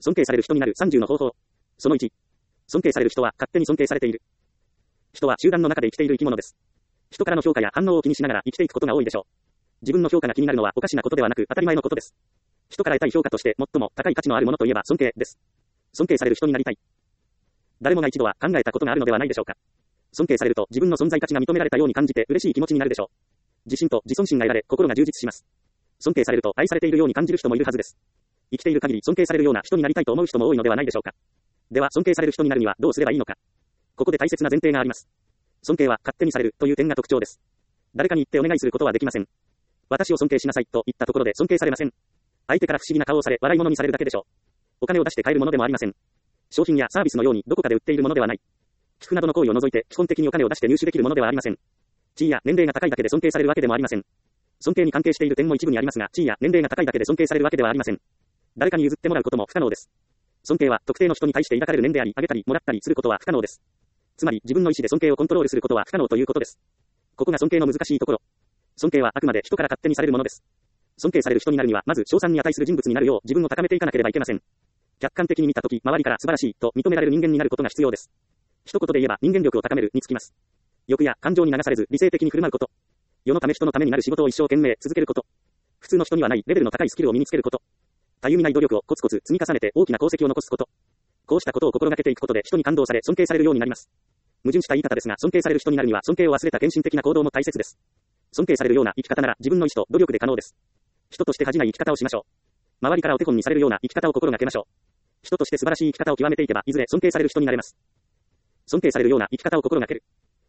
尊敬される人になる30の方法。その1。尊敬される人は勝手に尊敬されている。人は集団の中で生きている生き物です。人からの評価や反応を気にしながら生きていくことが多いでしょう。自分の評価が気になるのはおかしなことではなく当たり前のことです。人から得たい評価として最も高い価値のあるものといえば尊敬です。尊敬される人になりたい。誰もが一度は考えたことがあるのではないでしょうか。尊敬されると自分の存在価値が認められたように感じて嬉しい気持ちになるでしょう。自信と自尊心が得られ心が充実します。尊敬されると愛されているように感じる人もいるはずです。生きている限り尊敬されるような人になりたいと思う人も多いのではないでしょうか。では尊敬される人になるにはどうすればいいのか。ここで大切な前提があります。尊敬は勝手にされるという点が特徴です。誰かに言ってお願いすることはできません。私を尊敬しなさいと言ったところで尊敬されません。相手から不思議な顔をされ笑い物にされるだけでしょう。お金を出して買えるものでもありません。商品やサービスのようにどこかで売っているものではない。寄付などの行為を除いて基本的にお金を出して入手できるものではありません。地位や年齢が高いだけで尊敬されるわけでもありません。尊敬に関係している点も一部にありますが、地位や年齢が高いだけで尊敬されるわけではありません。誰かに譲ってもらうことも不可能です。尊敬は特定の人に対して抱かれる念であり、あげたりもらったりすることは不可能です。つまり自分の意思で尊敬をコントロールすることは不可能ということです。ここが尊敬の難しいところ。尊敬はあくまで人から勝手にされるものです。尊敬される人になるには、まず称賛に値する人物になるよう自分を高めていかなければいけません。客観的に見たとき、周りから素晴らしいと認められる人間になることが必要です。一言で言えば人間力を高めるにつきます。欲や感情に流されず理性的に振る舞うこと。世のため人のためになる仕事を一生懸命続けること。普通の人にはないレベルの高いスキルを身につけること。たゆみない努力をコツコツ積み重ねて大きな功績を残すこと。こうしたことを心がけていくことで人に感動され尊敬されるようになります。矛盾した言い方ですが、尊敬される人になるには尊敬を忘れた献身的な行動も大切です。尊敬されるような生き方なら自分の意思と努力で可能です。人として恥じない生き方をしましょう。周りからお手本にされるような生き方を心がけましょう。人として素晴らしい生き方を極めていけばいずれ尊敬される人になれます。尊敬されるような生き方を心がける。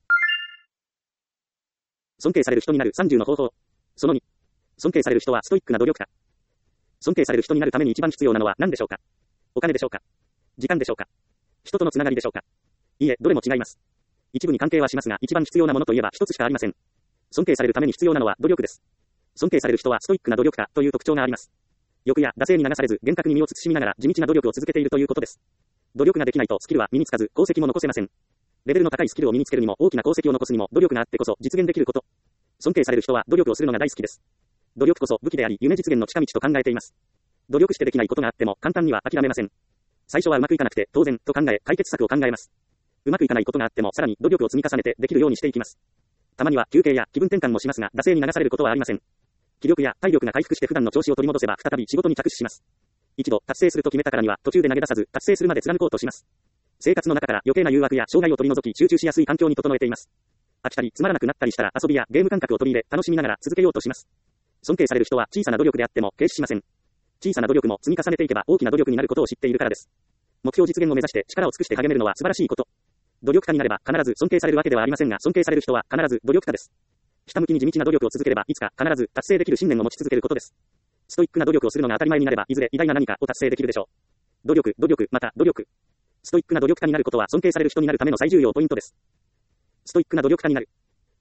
尊敬される人になる30の方法。その2。尊敬される人はストイックな努力家。尊敬される人になるために一番必要なのは何でしょうか。お金でしょうか。時間でしょうか。人とのつながりでしょうか。いいえ、どれも違います。一部に関係はしますが、一番必要なものといえば一つしかありません。尊敬されるために必要なのは努力です。尊敬される人はストイックな努力家という特徴があります。欲や惰性に流されず、厳格に身を慎みながら地道な努力を続けているということです。努力ができないとスキルは身につかず、功績も残せません。レベルの高いスキルを身につけるにも大きな功績を残すにも努力があってこそ実現できること。尊敬される人は努力をするのが大好きです。努力こそ武器であり、夢実現の近道と考えています。努力してできないことがあっても簡単には諦めません。最初はうまくいかなくて当然と考え、解決策を考えます。うまくいかないことがあってもさらに努力を積み重ねてできるようにしていきます。たまには休憩や気分転換もしますが、惰性に流されることはありません。気力や体力が回復して普段の調子を取り戻せば再び仕事に着手します。一度達成すると決めたからには途中で投げ出さず達成するまで貫こうとします。生活の中から余計な誘惑や障害を取り除き集中しやすい環境に整えています。飽きたりつまらなくなったりしたら遊びやゲーム感覚を取り入れ楽しみながら続けようとします。尊敬される人は小さな努力であっても軽視しません。小さな努力も積み重ねていけば大きな努力になることを知っているからです。目標実現を目指して力を尽くして励めるのは素晴らしいこと。努力家になれば必ず尊敬されるわけではありませんが、尊敬される人は必ず努力家です。下向きに地道な努力を続ければいつか必ず達成できる信念を持ち続けることです。ストイックな努力をするのが当たり前になればいずれ偉大な何かを達成できるでしょう。努力、また努力。ストイックな努力家になることは尊敬される人になるための最重要ポイントです。ストイックな努力家になる。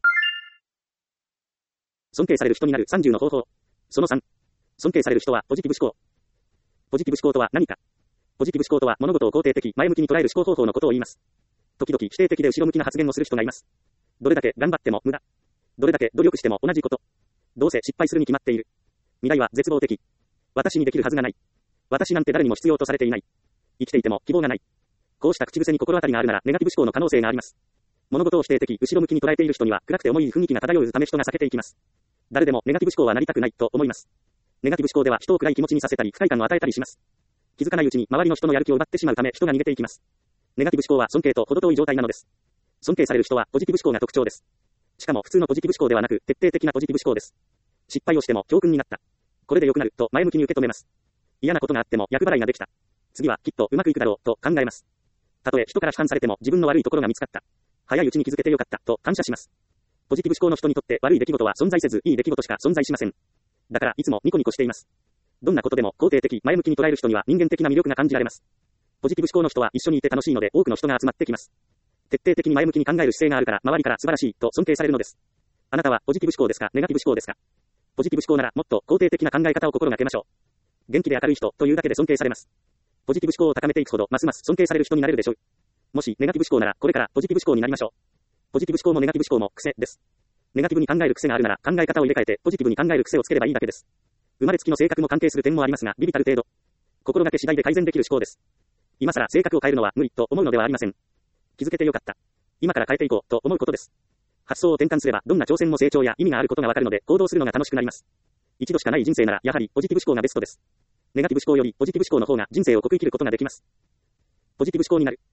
尊敬される人になる30の方法。その3。尊敬される人はポジティブ思考。ポジティブ思考とは何か。ポジティブ思考とは物事を肯定的、前向きに捉える思考方法のことを言います。時々否定的で後ろ向きな発言をする人がいます。どれだけ頑張っても無駄。どれだけ努力しても同じこと。どうせ失敗するに決まっている。未来は絶望的。私にできるはずがない。私なんて誰にも必要とされていない。生きていても希望がない。こうした口癖に心当たりがあるならネガティブ思考の可能性があります。物事を否定的、後ろ向きに捉えている人には暗くて重い雰囲気が漂うため人が避けていきます。誰でもネガティブ思考はなりたくないと思います。ネガティブ思考では人を暗い気持ちにさせたり不快感を与えたりします。気づかないうちに周りの人のやる気を奪ってしまうため人が逃げていきます。ネガティブ思考は尊敬と程遠い状態なのです。尊敬される人はポジティブ思考が特徴です。しかも普通のポジティブ思考ではなく徹底的なポジティブ思考です。失敗をしても教訓になった。これで良くなると前向きに受け止めます。嫌なことがあっても厄払いができた。次はきっとうまくいくだろうと考えます。たとえ人から批判されても自分の悪いところが見つかった。早いうちに気づけてよかったと感謝します。ポジティブ思考の人にとって悪い出来事は存在せずいい出来事しか存在しません。だからいつもニコニコしています。どんなことでも肯定的、前向きに捉える人には人間的な魅力が感じられます。ポジティブ思考の人は一緒にいて楽しいので多くの人が集まってきます。徹底的に前向きに考える姿勢があるから周りから素晴らしいと尊敬されるのです。あなたはポジティブ思考ですか、ネガティブ思考ですか。ポジティブ思考ならもっと肯定的な考え方を心がけましょう。元気で明るい人というだけで尊敬されます。ポジティブ思考を高めていくほどますます尊敬される人になれるでしょう。もしネガティブ思考ならこれからポジティブ思考になりましょう。ポジティブ思考もネガティブ思考も癖です。ネガティブに考える癖があるなら考え方を入れ替えてポジティブに考える癖をつければいいだけです。生まれつきの性格も関係する点もありますが、微々たる程度。 心がけ次第で改善できる思考です。今更性格を変えるのは無理と思うのではありません。気づけてよかった。今から変えていこうと思うことです。発想を転換すればどんな挑戦も成長や意味があることがわかるので行動するのが楽しくなります。一度しかない人生ならやはりポジティブ思考がベストです。ネガティブ思考よりポジティブ思考の方が人生を濃く生きることができます。ポジティブ思考になる。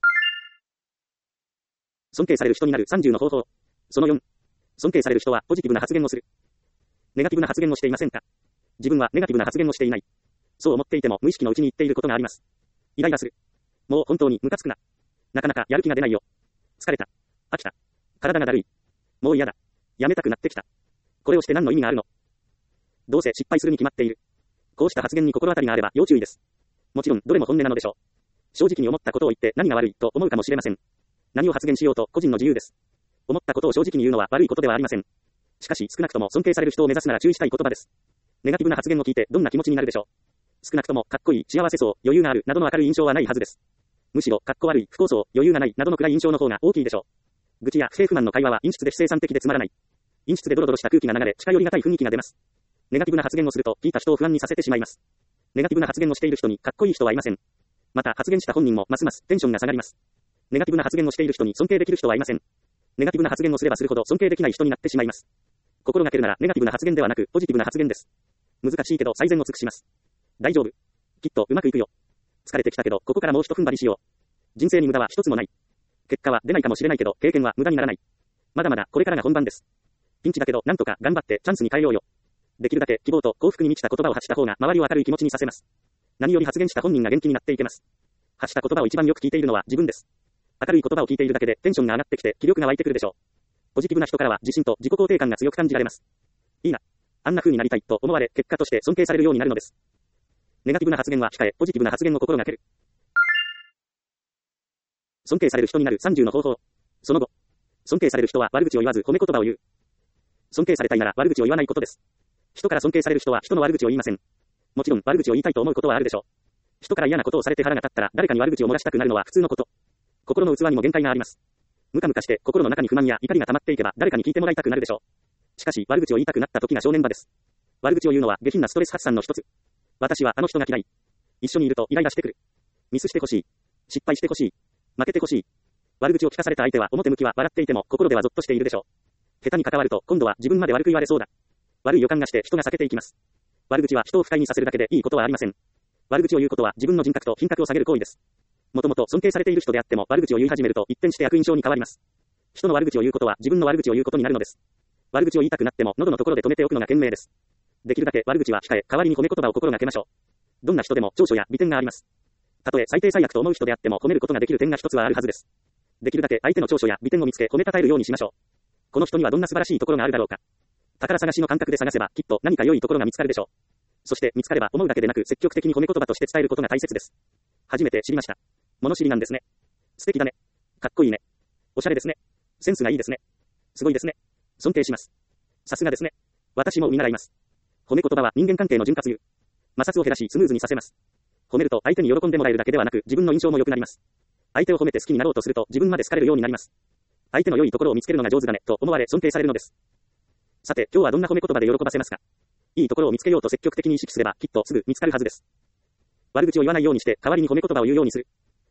尊敬される人になる30の方法。その4。尊敬される人はポジティブな発言をする。ネガティブな発言をしていませんか？自分はネガティブな発言をしていない。そう思っていても無意識のうちに言っていることがあります。イライラする。もう本当にムカつくな。なかなかやる気が出ないよ。疲れた。飽きた。体がだるい。もう嫌だ。やめたくなってきた。これをして何の意味があるの？どうせ失敗するに決まっている。こうした発言に心当たりがあれば要注意です。もちろんどれも本音なのでしょう。正直に思ったことを言って何が悪いと思うかもしれません。何を発言しようと個人の自由です。思ったことを正直に言うのは悪いことではありません。しかし少なくとも尊敬される人を目指すなら注意したい言葉です。ネガティブな発言を聞いてどんな気持ちになるでしょう。少なくともかっこいい、幸せそう、余裕があるなどの明るい印象はないはずです。むしろかっこ悪い、不幸そう、余裕がないなどの暗い印象の方が大きいでしょう。愚痴や不平不満の会話は陰湿で非生産的でつまらない。陰湿でドロドロした空気が流れ、近寄りがたい雰囲気が出ます。ネガティブな発言をすると聞いた人を不安にさせてしまいます。ネガティブな発言をしている人にかっこいい人はいません。また発言した本人もますますテンションが下がります。ネガティブな発言をしている人に尊敬できる人はいません。ネガティブな発言をすればするほど尊敬できない人になってしまいます。心がけるならネガティブな発言ではなくポジティブな発言です。難しいけど最善を尽くします。大丈夫。きっとうまくいくよ。疲れてきたけどここからもう一踏ん張りしよう。人生に無駄は一つもない。結果は出ないかもしれないけど経験は無駄にならない。まだまだこれからが本番です。ピンチだけどなんとか頑張ってチャンスに変えようよ。できるだけ希望と幸福に満ちた言葉を発した方が周りを明るい気持ちにさせます。何より発言した本人が元気になっていけます。発した言葉を一番よく聞いているのは自分です。明るい言葉を聞いているだけでテンションが上がってきて気力が湧いてくるでしょう。ポジティブな人からは自信と自己肯定感が強く感じられます。いいな。あんな風になりたいと思われ、結果として尊敬されるようになるのです。ネガティブな発言は控え、ポジティブな発言を心がける。尊敬される人になる30の方法。その後、尊敬される人は悪口を言わず褒め言葉を言う。尊敬されたいなら悪口を言わないことです。人から尊敬される人は人の悪口を言いません。もちろん悪口を言いたいと思うことはあるでしょう。人から嫌なことをされて腹が立ったら誰かに悪口を漏らしたくなるのは普通のこと。心の器にも限界があります。ムカムカして心の中に不満や怒りが溜まっていけば誰かに聞いてもらいたくなるでしょう。しかし悪口を言いたくなった時が正念場です。悪口を言うのは下品なストレス発散の一つ。私はあの人が嫌い。一緒にいるとイライラしてくる。ミスしてほしい。失敗してほしい。負けてほしい。悪口を聞かされた相手は表向きは笑っていても心ではゾッとしているでしょう。下手に関わると今度は自分まで悪く言われそうだ。悪い予感がして人が避けていきます。悪口は人を不快にさせるだけでいいことはありません。悪口を言うことは自分の人格と品格を下げる行為です。もともと尊敬されている人であっても悪口を言い始めると一転して悪印象に変わります。人の悪口を言うことは自分の悪口を言うことになるのです。悪口を言いたくなっても喉のところで止めておくのが賢明です。できるだけ悪口は控え、代わりに褒め言葉を心がけましょう。どんな人でも長所や美点があります。たとえ最低最悪と思う人であっても褒めることができる点が一つはあるはずです。できるだけ相手の長所や美点を見つけ褒めたたえるようにしましょう。この人にはどんな素晴らしいところがあるだろうか。宝探しの感覚で探せばきっと何か良いところが見つかるでしょう。そして見つかれば思うだけでなく積極的に褒め言葉として伝えることが大切です。初めて知りました。物知りなんですね。素敵だね。かっこいいね。おしゃれですね。センスがいいですね。すごいですね。尊敬します。さすがですね。私も見習います。褒め言葉は人間関係の潤滑油。摩擦を減らしスムーズにさせます。褒めると相手に喜んでもらえるだけではなく自分の印象も良くなります。相手を褒めて好きになろうとすると自分まで好かれるようになります。相手の良いところを見つけるのが上手だねと思われ尊敬されるのです。さて今日はどんな褒め言葉で喜ばせますか。いいところを見つけようと積極的に意識すればきっとすぐ見つかるはずです。悪口を言わないようにして代わりに褒め言葉を言うようにする。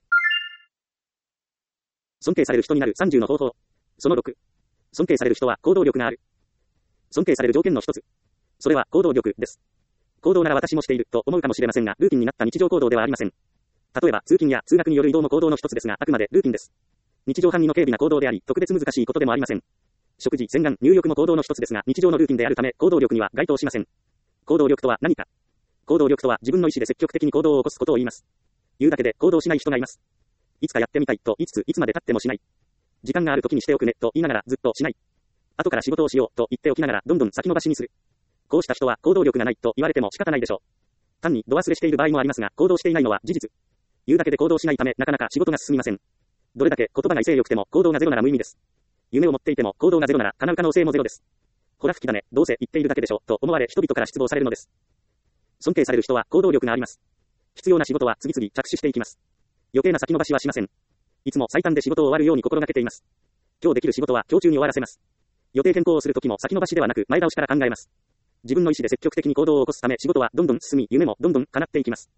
尊敬される人になる30の方法。その6。尊敬される人は行動力がある。尊敬される条件の一つ。それは行動力です。行動なら私もしていると思うかもしれませんが、ルーティンになった日常行動ではありません。例えば通勤や通学による移動も行動の一つですが、あくまでルーティンです。日常範囲の軽微な行動であり、特別難しいことでもありません。食事、洗顔、入浴も行動の一つですが、日常のルーティンであるため行動力には該当しません。行動力とは何か。行動力とは自分の意思で積極的に行動を起こすことを言います。言うだけで行動しない人がいます。いつかやってみたいと言いつついつまで経ってもしない。時間がある時にしておくねと言いながらずっとしない。後から仕事をしようと言っておきながらどんどん先延ばしにする。こうした人は行動力がないと言われても仕方ないでしょう。単に度忘れしている場合もありますが、行動していないのは事実。言うだけで行動しないためなかなか仕事が進みません。どれだけ言葉が威勢良くても行動がゼロなら無意味です。夢を持っていても行動がゼロなら叶う可能性もゼロです。ほら吹きだね、どうせ言っているだけでしょと思われ人々から失望されるのです。尊敬される人は行動力があります。必要な仕事は次々着手していきます。余計な先延ばしはしません。いつも最短で仕事を終わるように心がけています。今日できる仕事は今日中に終わらせます。予定変更をするときも先延ばしではなく前倒しから考えます。自分の意思で積極的に行動を起こすため仕事はどんどん進み、夢もどんどん叶っていきます。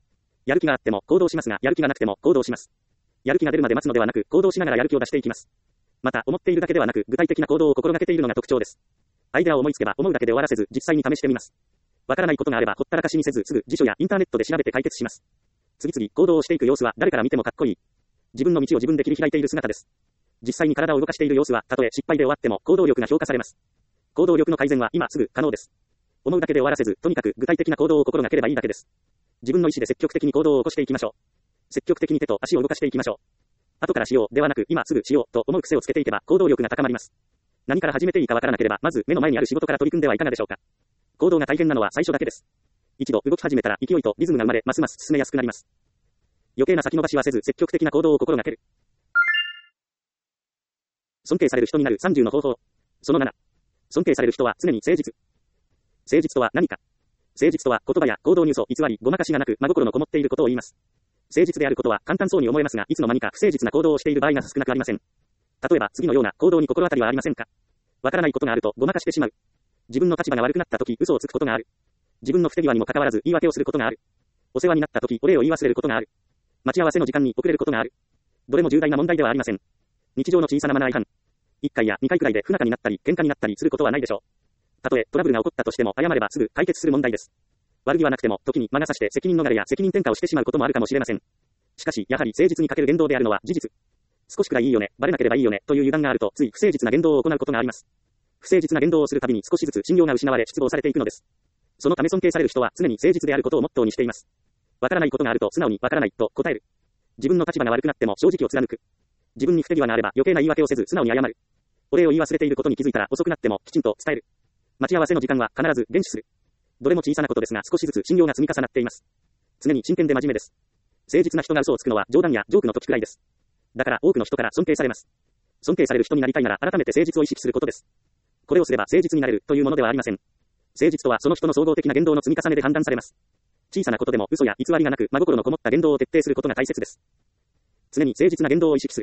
やる気があっても行動しますが、やる気がなくても行動します。やる気が出るまで待つのではなく、行動しながらやる気を出していきます。また、思っているだけではなく、具体的な行動を心がけているのが特徴です。アイデアを思いつけば思うだけで終わらせず、実際に試してみます。わからないことがあれば、ほったらかしにせず、すぐ辞書やインターネットで調べて解決します。次々行動をしていく様子は誰から見てもかっこいい。自分の道を自分で切り開いている姿です。実際に体を動かしている様子は、たとえ失敗で終わっても行動力が評価されます。行動力の改善は今すぐ可能です。思うだけで終わらせず、とにかく具体的な行動を心がければいいだけです。自分の意思で積極的に行動を起こしていきましょう。積極的に手と足を動かしていきましょう。後からしようではなく、今すぐしようと思う癖をつけていけば行動力が高まります。何から始めていいかわからなければ、まず目の前にある仕事から取り組んではいかがでしょうか。行動が大変なのは最初だけです。一度動き始めたら勢いとリズムが生まれ、ますます進めやすくなります。余計な先延ばしはせず、積極的な行動を心がける。尊敬される人になる30の方法。その7。尊敬される人は常に誠実。誠実とは何か。誠実とは言葉や行動に嘘、偽り、ごまかしがなく真心のこもっていることを言います。誠実であることは簡単そうに思えますが、いつの間にか不誠実な行動をしている場合が少なくありません。例えば次のような行動に心当たりはありませんか。わからないことがあるとごまかしてしまう。自分の立場が悪くなった時嘘をつくことがある。自分の不手際にもかかわらず言い訳をすることがある。お世話になった時お礼を言い忘れることがある。待ち合わせの時間に遅れることがある。どれも重大な問題ではありません。日常の小さなマナー違反。1回や2回くらいで不仲になったり喧嘩になったりすることはないでしょう。たとえトラブルが起こったとしても謝ればすぐ解決する問題です。悪気はなくても時に魔が差して責任逃れや責任転嫁をしてしまうこともあるかもしれません。しかしやはり誠実に欠ける言動であるのは事実。少しくらいいいよね、バレなければいいよねという油断があるとつい不誠実な言動を行うことがあります。不誠実な言動をするたびに少しずつ信用が失われ失望されていくのです。そのため尊敬される人は常に誠実であることをモットーにしています。わからないことがあると素直にわからないと答える。自分の立場が悪くなっても正直を貫く。自分に不手際があれば余計な言い訳をせず素直に謝る。お礼を言い忘れていることに気づいたら遅くなってもきちんと伝える。待ち合わせの時間は必ず厳守する。どれも小さなことですが少しずつ信用が積み重なっています。常に真剣で真面目です。誠実な人が嘘をつくのは冗談やジョークの時くらいです。だから多くの人から尊敬されます。尊敬される人になりたいなら改めて誠実を意識することです。これをすれば誠実になれるというものではありません。誠実とはその人の総合的な言動の積み重ねで判断されます。小さなことでも嘘や偽りがなく真心のこもった言動を徹底することが大切です。常に誠実な言動を意識する。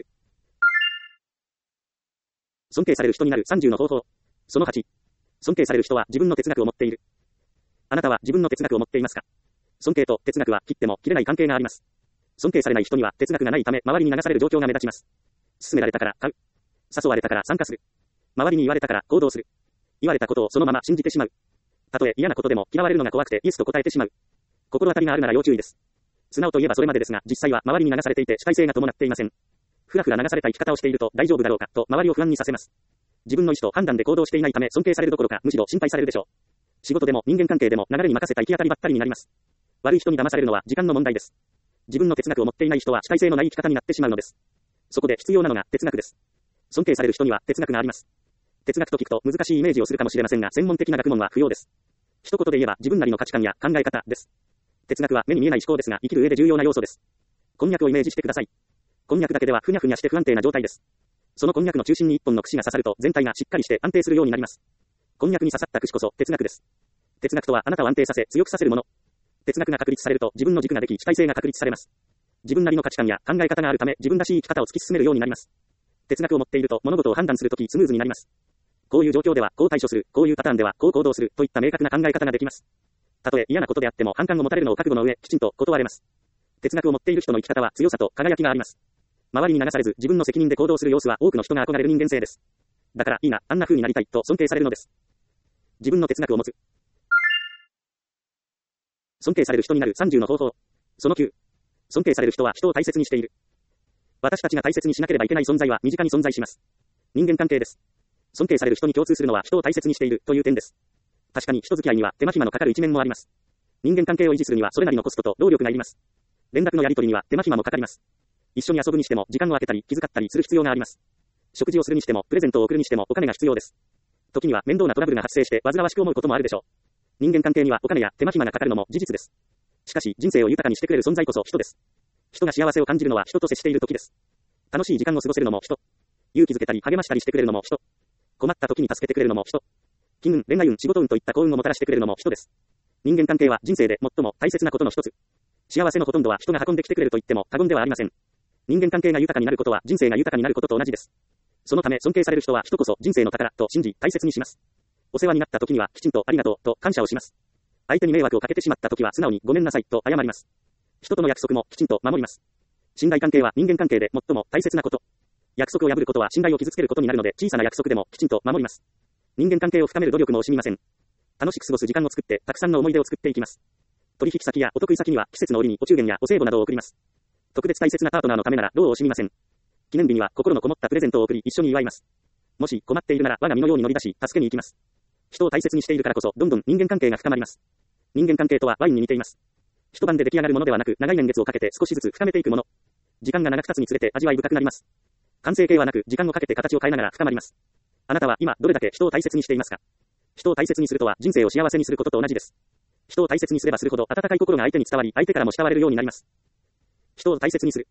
尊敬される人になる30の方法。その8。尊敬される人は自分の哲学を持っている。あなたは自分の哲学を持っていますか。尊敬と哲学は切っても切れない関係があります。尊敬されない人には哲学がないため周りに流される状況が目立ちます。勧められたから買う。誘われたから参加する。周りに言われたから行動する。言われたことをそのまま信じてしまう。たとえ嫌なことでも嫌われるのが怖くてイエスと答えてしまう。心当たりがあるなら要注意です。素直といえばそれまでですが、実際は周りに流されていて主体性が伴っていません。ふらふら流された生き方をしていると大丈夫だろうかと周りを不安にさせます。自分の意思と判断で行動していないため尊敬されるどころかむしろ心配されるでしょう。仕事でも人間関係でも流れに任せた行き当たりばったりになります。悪い人に騙されるのは時間の問題です。自分の哲学を持っていない人は主体性のない生き方になってしまうのです。そこで必要なのが哲学です。尊敬される人には哲学があります。哲学と聞くと難しいイメージをするかもしれませんが、専門的な学問は不要です。一言で言えば自分なりの価値観や考え方です。哲学は目に見えない思考ですが、生きる上で重要な要素です。こんにゃくをイメージしてください。こんにゃくだけではふにゃふにゃして不安定な状態です。そのこんにゃくの中心に一本の串が刺さると全体がしっかりして安定するようになります。こんにゃくに刺さった串こそ哲学です。哲学とはあなたを安定させ強くさせるもの。哲学が確立されると自分の軸ができ主体性が確立されます。自分なりの価値観や考え方があるため自分らしい生き方を突き進めるようになります。哲学を持っていると物事を判断するときスムーズになります。こういう状況ではこう対処する、こういうパターンではこう行動するといった明確な考え方ができます。たとえ嫌なことであっても反感を持たれるのを覚悟の上きちんと断れます。哲学を持っている人の生き方は強さと輝きがあります。周りに流されず自分の責任で行動する様子は多くの人が憧れる人間性です。だからいいな、あんな風になりたいと尊敬されるのです。自分の哲学を持つ。尊敬される人になる30の方法。その9。尊敬される人は人を大切にしている。私たちが大切にしなければいけない存在は身近に存在します。人間関係です。尊敬される人に共通するのは人を大切にしているという点です。確かに人付き合いには手間暇のかかる一面もあります。人間関係を維持するにはそれなりのコストと労力がいります。連絡のやり取りには手間暇もかかります。一緒に遊ぶにしても時間を空けたり気遣ったりする必要があります。食事をするにしてもプレゼントを送るにしてもお金が必要です。時には面倒なトラブルが発生して煩わしく思うこともあるでしょう。人間関係にはお金や手間暇がかかるのも事実です。しかし人生を豊かにしてくれる存在こそ人です。人が幸せを感じるのは人と接している時です。楽しい時間を過ごせるのも人。勇気づけたり励ましたりしてくれるのも人。困った時に助けてくれるのも人。金運、恋愛運、仕事運といった幸運をもたらしてくれるのも人です。人間関係は人生で最も大切なことの一つ。幸せのほとんどは人が運んできてくれると言っても過言ではありません。人間関係が豊かになることは人生が豊かになることと同じです。そのため尊敬される人は人こそ人生の宝と信じ大切にします。お世話になった時にはきちんとありがとうと感謝をします。相手に迷惑をかけてしまった時は素直にごめんなさいと謝ります。 人との約束もきちんと守ります。信頼関係は人間関係で最も大切なこと。約束を破ることは信頼を傷つけることになるので、小さな約束でもきちんと守ります。人間関係を深める努力も惜しみません。楽しく過ごす時間を作って、たくさんの思い出を作っていきます。取引先やお得意先には季節の折にお中元やお歳暮などを送ります。特別大切なパートナーのためなら労を惜しみません。記念日には心のこもったプレゼントを送り一緒に祝います。もし困っているなら我が身のように乗り出し助けに行きます。人を大切にしているからこそどんどん人間関係が深まります。人間関係とはワインに似ています。一晩で出来上がるものではなく長い年月をかけて少しずつ深めていくもの。時間が長く経つにつれて味わい深くなります。完成形はなく時間をかけて形を変えながら深まります。あなたは今どれだけ人を大切にしていますか？人を大切にするとは人生を幸せにすることと同じです。人を大切にすればするほど温かい心が相手に伝わり相手からも慕われるようになります。人を大切にする。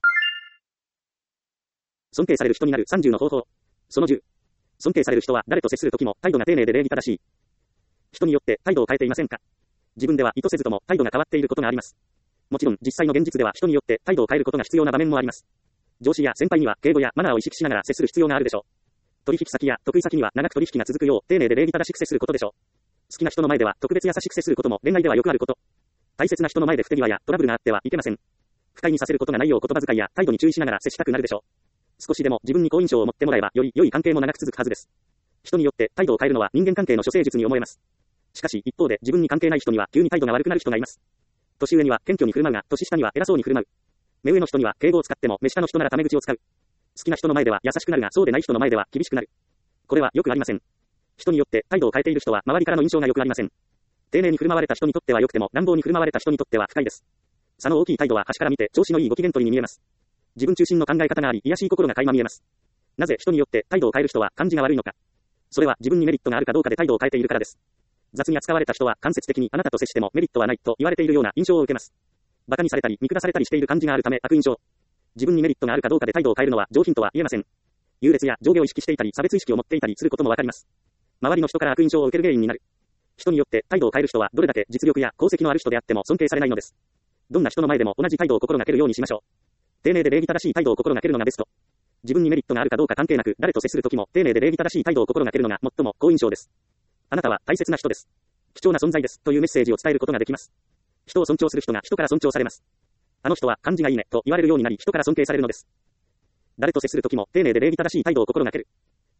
尊敬される人になる30の方法。その10。尊敬される人は誰と接するときも態度が丁寧で礼儀正しい。人によって態度を変えていませんか？自分では意図せずとも態度が変わっていることがあります。もちろん実際の現実では人によって態度を変えることが必要な場面もあります。上司や先輩には敬語やマナーを意識しながら接する必要があるでしょう。取引先や得意先には長く取引が続くよう丁寧で礼儀正しく接することでしょう。好きな人の前では特別優しく接することも恋愛ではよくあること。大切な人の前で不手際やトラブルがあってはいけません。不快にさせることがないよう言葉遣いや態度に注意しながら接したくなるでしょう。少しでも自分に好印象を持ってもらえばより良い関係も長く続くはずです。人によって態度を変えるのは人間関係の処世術に思えます。しかし一方で自分に関係ない人には急に態度が悪くなる人がいます。年上には謙虚に振る舞うが年下には偉そうに振る舞う。目上の人には敬語を使っても目下の人ならタメ口を使う。好きな人の前では優しくなるがそうでない人の前では厳しくなる。これはよくありません。人によって態度を変えている人は周りからの印象がよくありません。丁寧に振る舞われた人にとっては良くても乱暴に振る舞われた人にとっては不快です。差の大きい態度は端から見て調子のいいご機嫌取りに見えます。自分中心の考え方があり卑しい心が垣間見えます。なぜ人によって態度を変える人は感じが悪いのか。それは自分にメリットがあるかどうかで態度を変えているからです。雑に扱われた人は間接的にあなたと接してもメリットはないと言われているような印象を受けます。馬鹿にされたり見下されたりしている感じがあるため悪印象。自分にメリットがあるかどうかで態度を変えるのは上品とは言えません。優劣や上下を意識していたり差別意識を持っていたりすることもわかります。周りの人から悪印象を受ける原因になる。人によって態度を変える人はどれだけ実力や功績のある人であっても尊敬されないのです。どんな人の前でも同じ態度を心がけるようにしましょう。丁寧で礼儀正しい態度を心がけるのがベスト。自分にメリットがあるかどうか関係なく誰と接するときも丁寧で礼儀正しい態度を心がけるのが最も好印象です。あなたは大切な人です。貴重な存在ですというメッセージを伝えることができます。人を尊重する人が人から尊重されます。あの人は感じがいいねと言われるようになり人から尊敬されるのです。誰と接するときも丁寧で礼儀正しい態度を心がける。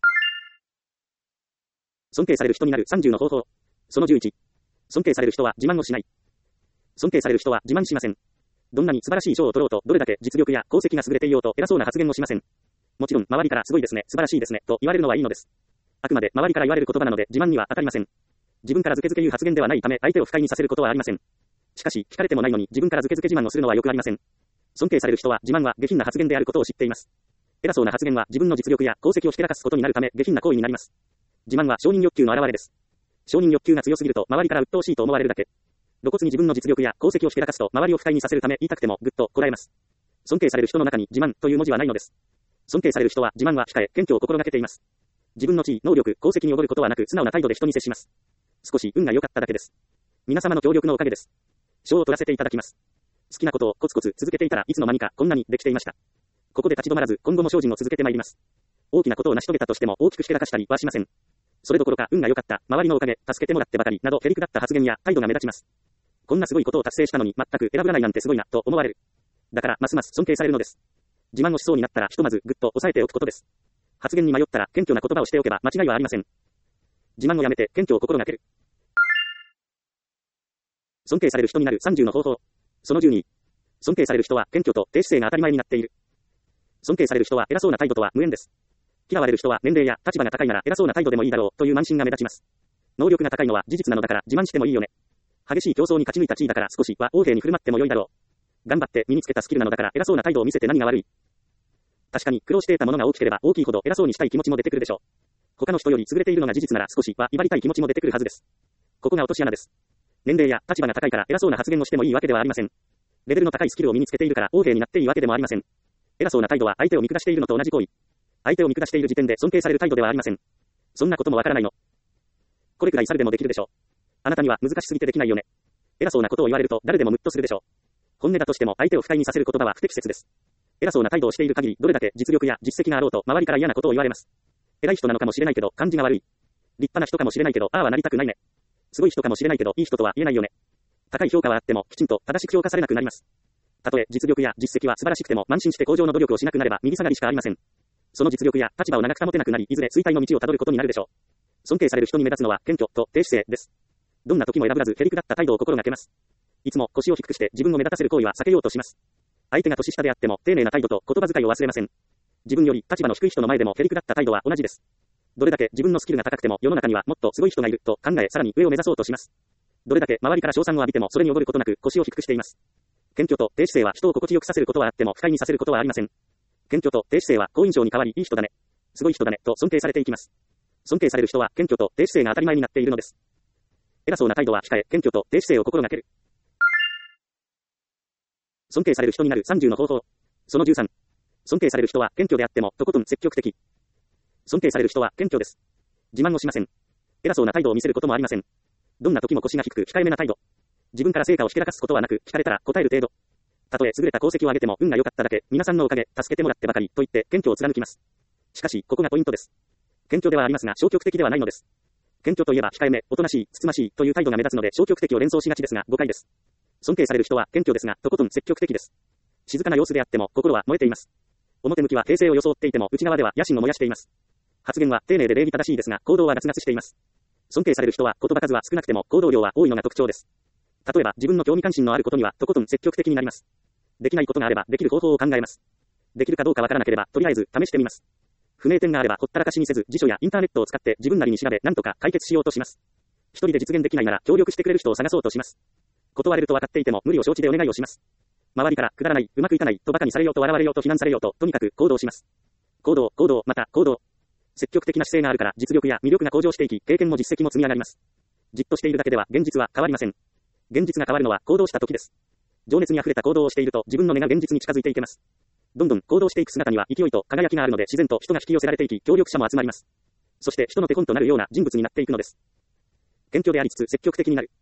尊敬される人になる30の方法。その11。尊敬される人は自慢をしない。尊敬される人は自慢しません。どんなに素晴らしい賞を取ろうとどれだけ実力や功績が優れていようと偉そうな発言をしません。もちろん周りからすごいですね、素晴らしいですねと言われるのはいいのです。あくまで周りから言われる言葉なので自慢には当たりません。自分からずけずけ言う発言ではないため相手を不快にさせることはありません。しかし聞かれてもないのに自分からずけずけ自慢をするのはよくありません。尊敬される人は自慢は下品な発言であることを知っています。偉そうな発言は自分の実力や功績をひけらかすことになるため下品な行為になります。自慢は承認欲求の表れです。承認欲求が強すぎると周りから鬱陶しいと思われるだけ。露骨に自分の実力や功績をひけらかすと周りを不快にさせるため言いたくてもぐっとこらえます。尊敬される人の中に自慢という文字はないのです。尊敬される人は自慢は控え謙虚を心がけています。自分の地位、能力、功績におごることはなく素直な態度で人に接します。少し運が良かっただけです。皆様の協力のおかげです。賞を取らせていただきます。好きなことをコツコツ続けていたらいつの間にかこんなにできていました。ここで立ち止まらず今後も精進を続けてまいります。大きなことを成し遂げたとしても大きくひけらかしたりはしません。それどころか運が良かった、周りのおかげ、助けてもらってばかりなどへりくだった発言や態度が目立ちます。こんなすごいことを達成したのに全く選ぶらないなんてすごいなと思われる。だからますます尊敬されるのです。自慢をしそうになったらひとまずぐっと抑えておくことです。発言に迷ったら謙虚な言葉をしておけば間違いはありません。自慢をやめて謙虚を心がける。尊敬される人になる30の方法。その12。尊敬される人は謙虚と低姿勢が当たり前になっている。尊敬される人は偉そうな態度とは無縁です。嫌われる人は年齢や立場が高いなら偉そうな態度でもいいだろうという慢心が目立ちます。能力が高いのは事実なのだから自慢してもいいよね。激しい競争に勝ち抜いた地位だから少しは横柄に振る舞っても良いだろう。頑張って身につけたスキルなのだから偉そうな態度を見せて何が悪い。確かに苦労していたものが大きければ大きいほど偉そうにしたい気持ちも出てくるでしょう。他の人より優れているのが事実なら少しは威張りたい気持ちも出てくるはずです。ここが落とし穴です。年齢や立場が高いから偉そうな発言をしてもいいわけではありません。レベルの高いスキルを身につけているから横柄になっていいわけでもありません。偉そうな態度は相手を見下しているのと同じ行為。相手を見下している時点で尊敬される態度ではありません。そんなこともわからないの。これくらい猿でもできるでしょう。あなたには難しすぎてできないよね。偉そうなことを言われると誰でもムッとするでしょう。本音だとしても相手を不快にさせる言葉は不適切です。偉そうな態度をしている限りどれだけ実力や実績があろうと周りから嫌なことを言われます。偉い人なのかもしれないけど感じが悪い。立派な人かもしれないけどああはなりたくないね。すごい人かもしれないけどいい人とは言えないよね。 高い評価はあっても、きちんと正しく評価されなくなります。たとえ実力や実績は素晴らしくても、慢心して向上の努力をしなくなれば、右下がりしかありません。その実力や立場を長く保てなくなり、いずれ衰退の道をたどることになるでしょう。尊敬される人に目立つのは、謙虚と低姿勢です。どんな時も選ぶらず、へりくだった態度を心がけます。いつも腰を低くして自分を目立たせる行為は避けようとします。相手が年下であっても、丁寧な態度と言葉遣いを忘れません。自分より立場の低い人の前でもへりくだった態度は同じです。どれだけ自分のスキルが高くても、世の中にはもっとすごい人がいると考え、さらに上を目指そうとします。どれだけ周りから称賛を浴びても、それに溺ることなく腰を低くしています。謙虚と低姿勢は人を心地よくさせることはあっても、不快にさせることはありません。謙虚と低姿勢は好印象に変わり、いい人だね、すごい人だねと尊敬されていきます。尊敬される人は謙虚と低姿勢が当たり前になっているのです。偉そうな態度は控え、謙虚と低姿勢を心がける。尊敬される人になる30の方法。その13。尊敬される人は謙虚であっても、とことん積極的。尊敬される人は謙虚です。自慢をしません。偉そうな態度を見せることもありません。どんな時も腰が低く控えめな態度。自分から成果をひけらかすことはなく、聞かれたら答える程度。たとえ優れた功績を上げても、運が良かっただけ、皆さんのおかげ、助けてもらってばかり、と言って謙虚を貫きます。しかし、ここがポイントです。謙虚ではありますが、消極的ではないのです。謙虚といえば控えめ、おとなしい、つつましいという態度が目立つので消極的を連想しがちですが、誤解です。尊敬される人は謙虚ですが、とことん積極的です。静かな様子であっても、心は燃えています。表向きは平静を装っていても、内側では野心を燃やしています。発言は丁寧で礼儀正しいですが、行動はガツガツしています。尊敬される人は言葉数は少なくても行動量は多いのが特徴です。例えば自分の興味関心のあることにはとことん積極的になります。できないことがあればできる方法を考えます。できるかどうかわからなければとりあえず試してみます。不明点があればほったらかしにせず辞書やインターネットを使って自分なりに調べ何とか解決しようとします。一人で実現できないなら協力してくれる人を探そうとします。断れると分かっていても無理を承知でお願いをします。周りからくだらない、うまくいかないと馬鹿にされようと笑われようと非難されようととにかく行動します。行動、また行動。積極的な姿勢があるから実力や魅力が向上していき、経験も実績も積み上がります。じっとしているだけでは現実は変わりません。現実が変わるのは行動した時です。情熱に溢れた行動をしていると自分の願う現実に近づいていけます。どんどん行動していく姿には勢いと輝きがあるので自然と人が引き寄せられていき、協力者も集まります。そして人の手本となるような人物になっていくのです。謙虚でありつつ積極的になる。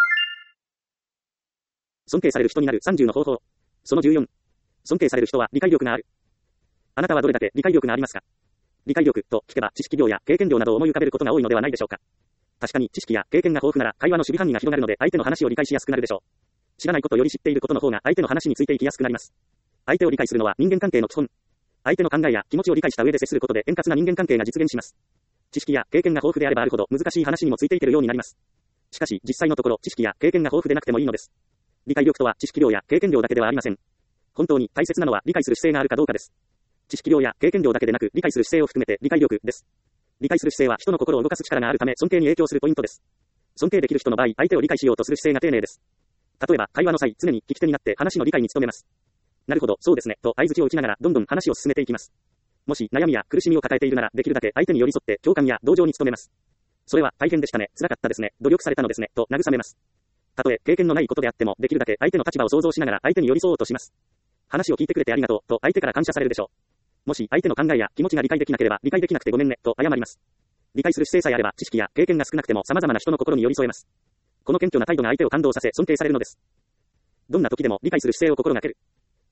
尊敬される人になる30の方法。その14。尊敬される人は理解力がある。あなたはどれだけ理解力がありますか？理解力と聞けば知識量や経験量などを思い浮かべることが多いのではないでしょうか。確かに知識や経験が豊富なら会話の守備範囲が広がるので相手の話を理解しやすくなるでしょう。知らないことより知っていることの方が相手の話についていきやすくなります。相手を理解するのは人間関係の基本。相手の考えや気持ちを理解した上で接することで円滑な人間関係が実現します。知識や経験が豊富であればあるほど難しい話にもついていけるようになります。しかし実際のところ知識や経験が豊富でなくてもいいのです。理解力とは知識量や経験量だけではありません。本当に大切なのは理解する姿勢があるかどうかです。知識量や経験量だけでなく理解する姿勢を含めて理解力です。理解する姿勢は人の心を動かす力があるため尊敬に影響するポイントです。尊敬できる人の場合、相手を理解しようとする姿勢が丁寧です。例えば会話の際、常に聞き手になって話の理解に努めます。なるほど、そうですねと相槌を打ちながらどんどん話を進めていきます。もし悩みや苦しみを抱えているならできるだけ相手に寄り添って共感や同情に努めます。それは大変でしたね、辛かったですね、努力されたのですねと慰めます。たとえ経験のないことであってもできるだけ相手の立場を想像しながら相手に寄り添おうとします。話を聞いてくれてありがとうと相手から感謝されるでしょう。もし相手の考えや気持ちが理解できなければ理解できなくてごめんねと謝ります。理解する姿勢さえあれば知識や経験が少なくても様々な人の心に寄り添えます。この謙虚な態度が相手を感動させ尊敬されるのです。どんな時でも理解する姿勢を心がける。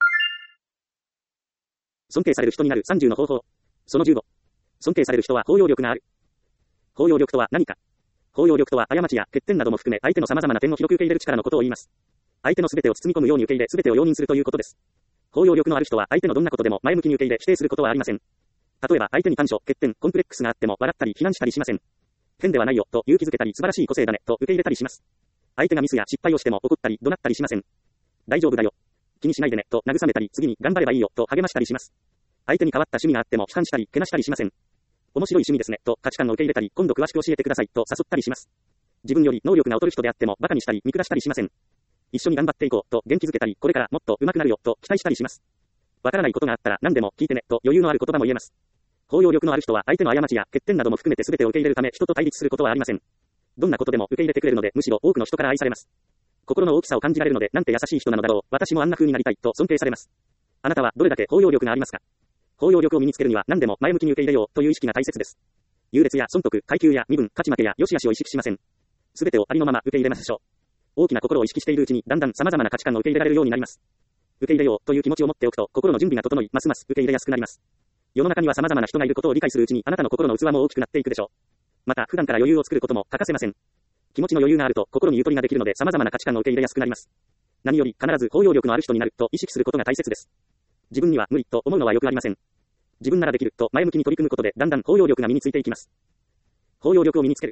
尊敬される人になる30の方法。その15。尊敬される人は包容力がある。包容力とは何か。包容力とは過ちや欠点なども含め相手の様々な点を広く受け入れる力のことを言います。相手の全てを包み込むように受け入れ全てを容認するということです。包容力のある人は相手のどんなことでも前向きに受け入れ否定することはありません。例えば相手に短所、欠点、コンプレックスがあっても笑ったり非難したりしません。変ではないよと勇気づけたり素晴らしい個性だねと受け入れたりします。相手がミスや失敗をしても怒ったり怒鳴ったりしません。大丈夫だよ、気にしないでねと慰めたり次に頑張ればいいよと励ましたりします。相手に変わった趣味があっても批判したりけなしたりしません。面白い趣味ですねと価値観を受け入れたり今度詳しく教えてくださいと誘ったりします。自分より能力が劣る人であっても馬鹿にしたり見下したりしません。一緒に頑張っていこうと元気づけたりこれからもっと上手くなるよと期待したりします。わからないことがあったら何でも聞いてねと余裕のある言葉も言えます。包容力のある人は相手の過ちや欠点なども含めて全てを受け入れるため人と対立することはありません。どんなことでも受け入れてくれるのでむしろ多くの人から愛されます。心の大きさを感じられるのでなんて優しい人なのだろう、私もあんな風になりたいと尊敬されます。あなたはどれだけ包容力がありますか？包容力を身につけるには何でも前向きに受け入れようという意識が大切です。優劣や損得、階級や身分、勝ち負けや良し悪しを意識しません。全てをありのまま受け入れましょう。大きな心を意識しているうちにだんだん様々な価値観を受け入れられるようになります。受け入れようという気持ちを持っておくと心の準備が整いますます受け入れやすくなります。世の中には様々な人がいることを理解するうちにあなたの心の器も大きくなっていくでしょう。また普段から余裕を作ることも欠かせません。 気持ちの余裕があると心にゆとりができるので様々な価値観を受け入れやすくなります。何より必ず包容力のある人になると意識することが大切です。自分には無理と思うのはよくありません。自分ならできると前向きに取り組むことでだんだん包容力が身についていきます。包容力を身につける。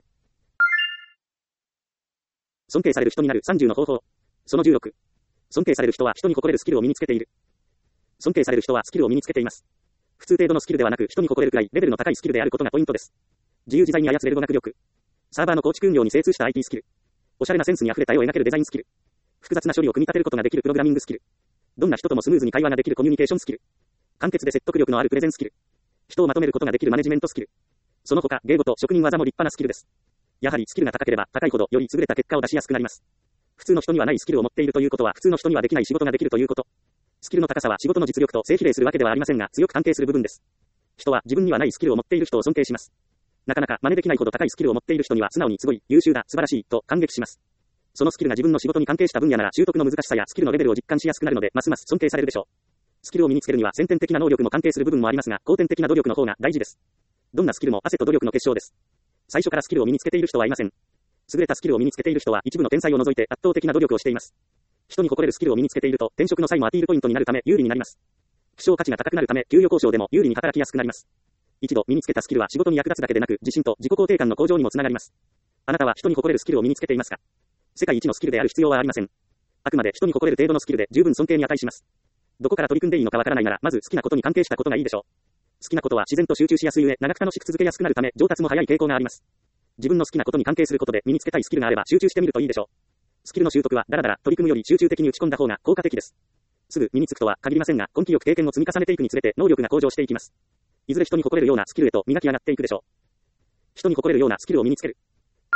尊敬される人になる30の方法。その16。尊敬される人は人に誇れるスキルを身につけている。尊敬される人はスキルを身につけています。普通程度のスキルではなく人に誇れるくらいレベルの高いスキルであることがポイントです。自由自在に操れる語学力。サーバーの構築運用に精通した IT スキル。おしゃれなセンスに溢れた絵を描けるデザインスキル。複雑な処理を組み立てることができるプログラミングスキル。どんな人ともスムーズに会話ができるコミュニケーションスキル。簡潔で説得力のあるプレゼンスキル。人をまとめることができるマネジメントスキル。その他、芸事、職人技も立派なスキルです。やはりスキルが高ければ高いほどより優れた結果を出しやすくなります。普通の人にはないスキルを持っているということは普通の人にはできない仕事ができるということ。スキルの高さは仕事の実力と正比例するわけではありませんが強く関係する部分です。人は自分にはないスキルを持っている人を尊敬します。なかなか真似できないほど高いスキルを持っている人には素直にすごい、優秀だ、素晴らしいと感激します。そのスキルが自分の仕事に関係した分野なら習得の難しさやスキルのレベルを実感しやすくなるのでますます尊敬されるでしょう。スキルを身につけるには先天的な能力も関係する部分もありますが後天的な努力の方が大事です。どんなスキルも汗と努力の結晶です。最初からスキルを身につけている人はいません。優れたスキルを身につけている人は一部の天才を除いて圧倒的な努力をしています。人に誇れるスキルを身につけていると転職の際もアピールポイントになるため有利になります。希少価値が高くなるため給与交渉でも有利に働きやすくなります。一度身につけたスキルは仕事に役立つだけでなく自信と自己肯定感の向上にもつながります。あなたは人に誇れるスキルを身につけていますか？世界一のスキルである必要はありません。あくまで人に誇れる程度のスキルで十分尊敬に値します。どこから取り組んでいいのかわからないならまず好きなことに関係したことがいいでしょう。好きなことは自然と集中しやすい上長く楽しく続けやすくなるため上達も早い傾向があります。自分の好きなことに関係することで身につけたいスキルがあれば集中してみるといいでしょう。スキルの習得はだらだら取り組むより集中的に打ち込んだ方が効果的です。すぐ身につくとは限りませんが根気よく経験を積み重ねていくにつれて能力が向上していきます。いずれ人に誇れるようなスキルへと磨き上がっていくでしょう。人に誇れるようなスキルを身につける。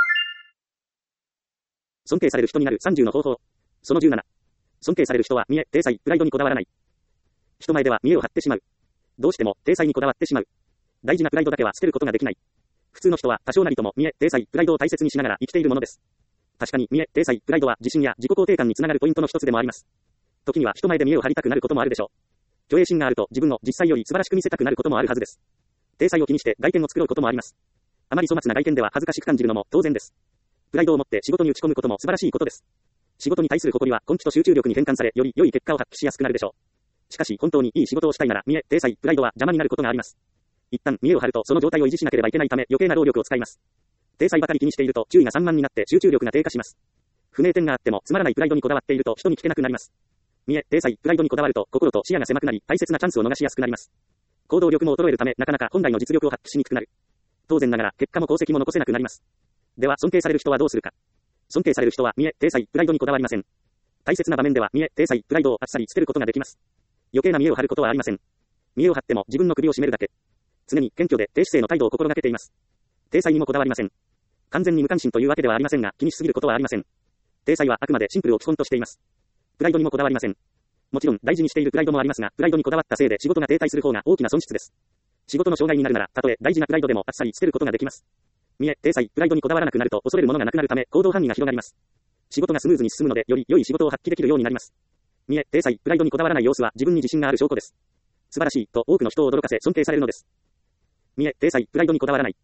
尊敬される人になる30の方法。その17。尊敬される人は見栄、体裁、プライドにこだわらない。人前では見栄を張ってしまう。どうしても体裁にこだわってしまう。大事なプライドだけは捨てることができない。普通の人は多少なりとも見栄、体裁、プライドを大切にしながら生きているものです。確かに見栄、体裁、プライドは自信や自己肯定感につながるポイントの一つでもあります。時には人前で見栄を張りたくなることもあるでしょう。虚栄心があると自分を実際より素晴らしく見せたくなることもあるはずです。体裁を気にして外見を作ろうこともあります。あまり粗末な外見では恥ずかしく感じるのも当然です。プライドを持って仕事に打ち込むことも素晴らしいことです。仕事に対する誇りは根気と集中力に変換され、より良い結果を発揮しやすくなるでしょう。しかし本当にいい仕事をしたいなら見栄、体裁、プライドは邪魔になることがあります。一旦見栄を張るとその状態を維持しなければいけないため余計な労力を使います。体裁ばかり気にしていると注意が散漫になって集中力が低下します。不明点があってもつまらないプライドにこだわっていると人に聞けなくなります。見栄、体裁、プライドにこだわると心と視野が狭くなり大切なチャンスを逃しやすくなります。行動力も衰えるためなかなか本来の実力を発揮しにくくなる。当然ながら結果も功績も残せなくなります。では尊敬される人はどうするか。尊敬される人は見栄、体裁、プライドにこだわりません。大切な場面では見栄、体裁、プライドをあっさり捨てることができます。余計な見栄を張ることはありません。見栄を張っても自分の首を絞めるだけ。常に謙虚で低姿勢の態度を心がけています。体裁にもこだわりません。完全に無関心というわけではありませんが気にしすぎることはありません。体裁はあくまでシンプルを基本としています。プライドにもこだわりません。もちろん大事にしているプライドもありますが、プライドにこだわったせいで仕事が停滞する方が大きな損失です。仕事の障害になるなら、たとえ大事なプライドでもあっさり捨てることができます。見栄、体裁、プライドにこだわらなくなると恐れるものがなくなるため行動範囲が広がります。仕事がスムーズに進むのでより良い仕事を発揮できるようになります。見栄、体裁、プライドにこだわらない様子は自分に自信がある証拠です。素晴らしいと多くの人を驚かせ尊敬されるのです。見栄、体裁、プライドにこだわらない。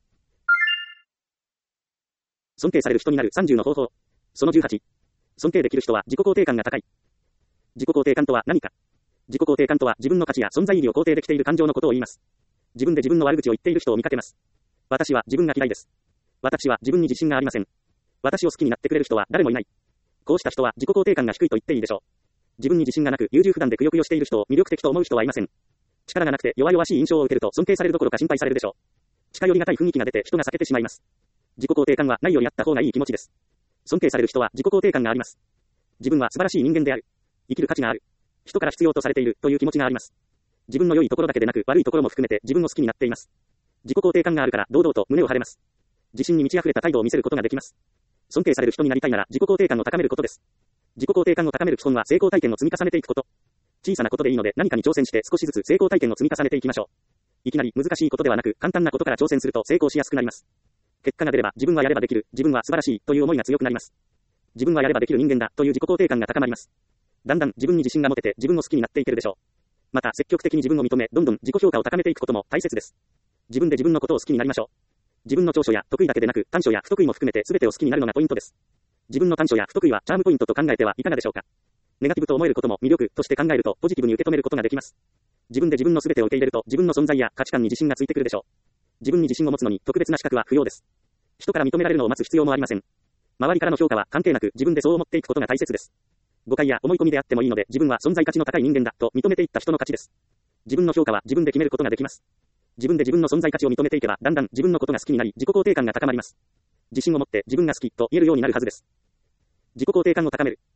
尊敬される人になる30の方法。その18。尊敬できる人は自己肯定感が高い。自己肯定感とは何か。自己肯定感とは自分の価値や存在意義を肯定できている感情のことを言います。自分で自分の悪口を言っている人を見かけます。私は自分が嫌いです。私は自分に自信がありません。私を好きになってくれる人は誰もいない。こうした人は自己肯定感が低いと言っていいでしょう。自分に自信がなく優柔不断でくよくよしている人を魅力的と思う人はいません。力がなくて弱々しい印象を受けると尊敬されるどころか心配されるでしょう。近寄りがたい雰囲気が出て人が避けてしまいます。自己肯定感はないよりあった方がいい気持ちです。尊敬される人は自己肯定感があります。自分は素晴らしい人間である。生きる価値がある。人から必要とされているという気持ちがあります。自分の良いところだけでなく悪いところも含めて自分を好きになっています。自己肯定感があるから堂々と胸を張れます。自信に満ち溢れた態度を見せることができます。尊敬される人になりたいなら自己肯定感を高めることです。自己肯定感を高める基本は成功体験を積み重ねていくこと。小さなことでいいので何かに挑戦して少しずつ成功体験を積み重ねていきましょう。いきなり難しいことではなく簡単なことから挑戦すると成功しやすくなります。結果が出れば自分はやればできる、自分は素晴らしいという思いが強くなります。自分はやればできる人間だという自己肯定感が高まります。だんだん自分に自信が持てて自分を好きになっていけるでしょう。また積極的に自分を認め、どんどん自己評価を高めていくことも大切です。自分で自分のことを好きになりましょう。 自分の長所や得意だけでなく短所や不得意も含めて全てを好きになるのがポイントです。自分の短所や不得意はチャームポイントと考えてはいかがでしょうか。ネガティブと思えることも魅力として考えるとポジティブに受け止めることができます。自分で自分の全てを受け入れると自分の存在や価値観に自信がついてくるでしょう。自分に自信を持つのに特別な資格は不要です。人から認められるのを待つ必要もありません。周りからの評価は関係なく自分でそう思っていくことが大切です。誤解や思い込みであってもいいので自分は存在価値の高い人間だと認めていった人の勝ちです。自分の評価は自分で決めることができます。自分で自分の存在価値を認めていけばだんだん自分のことが好きになり自己肯定感が高まります。自信を持って自分が好きと言えるようになるはずです。自己肯定感を高める。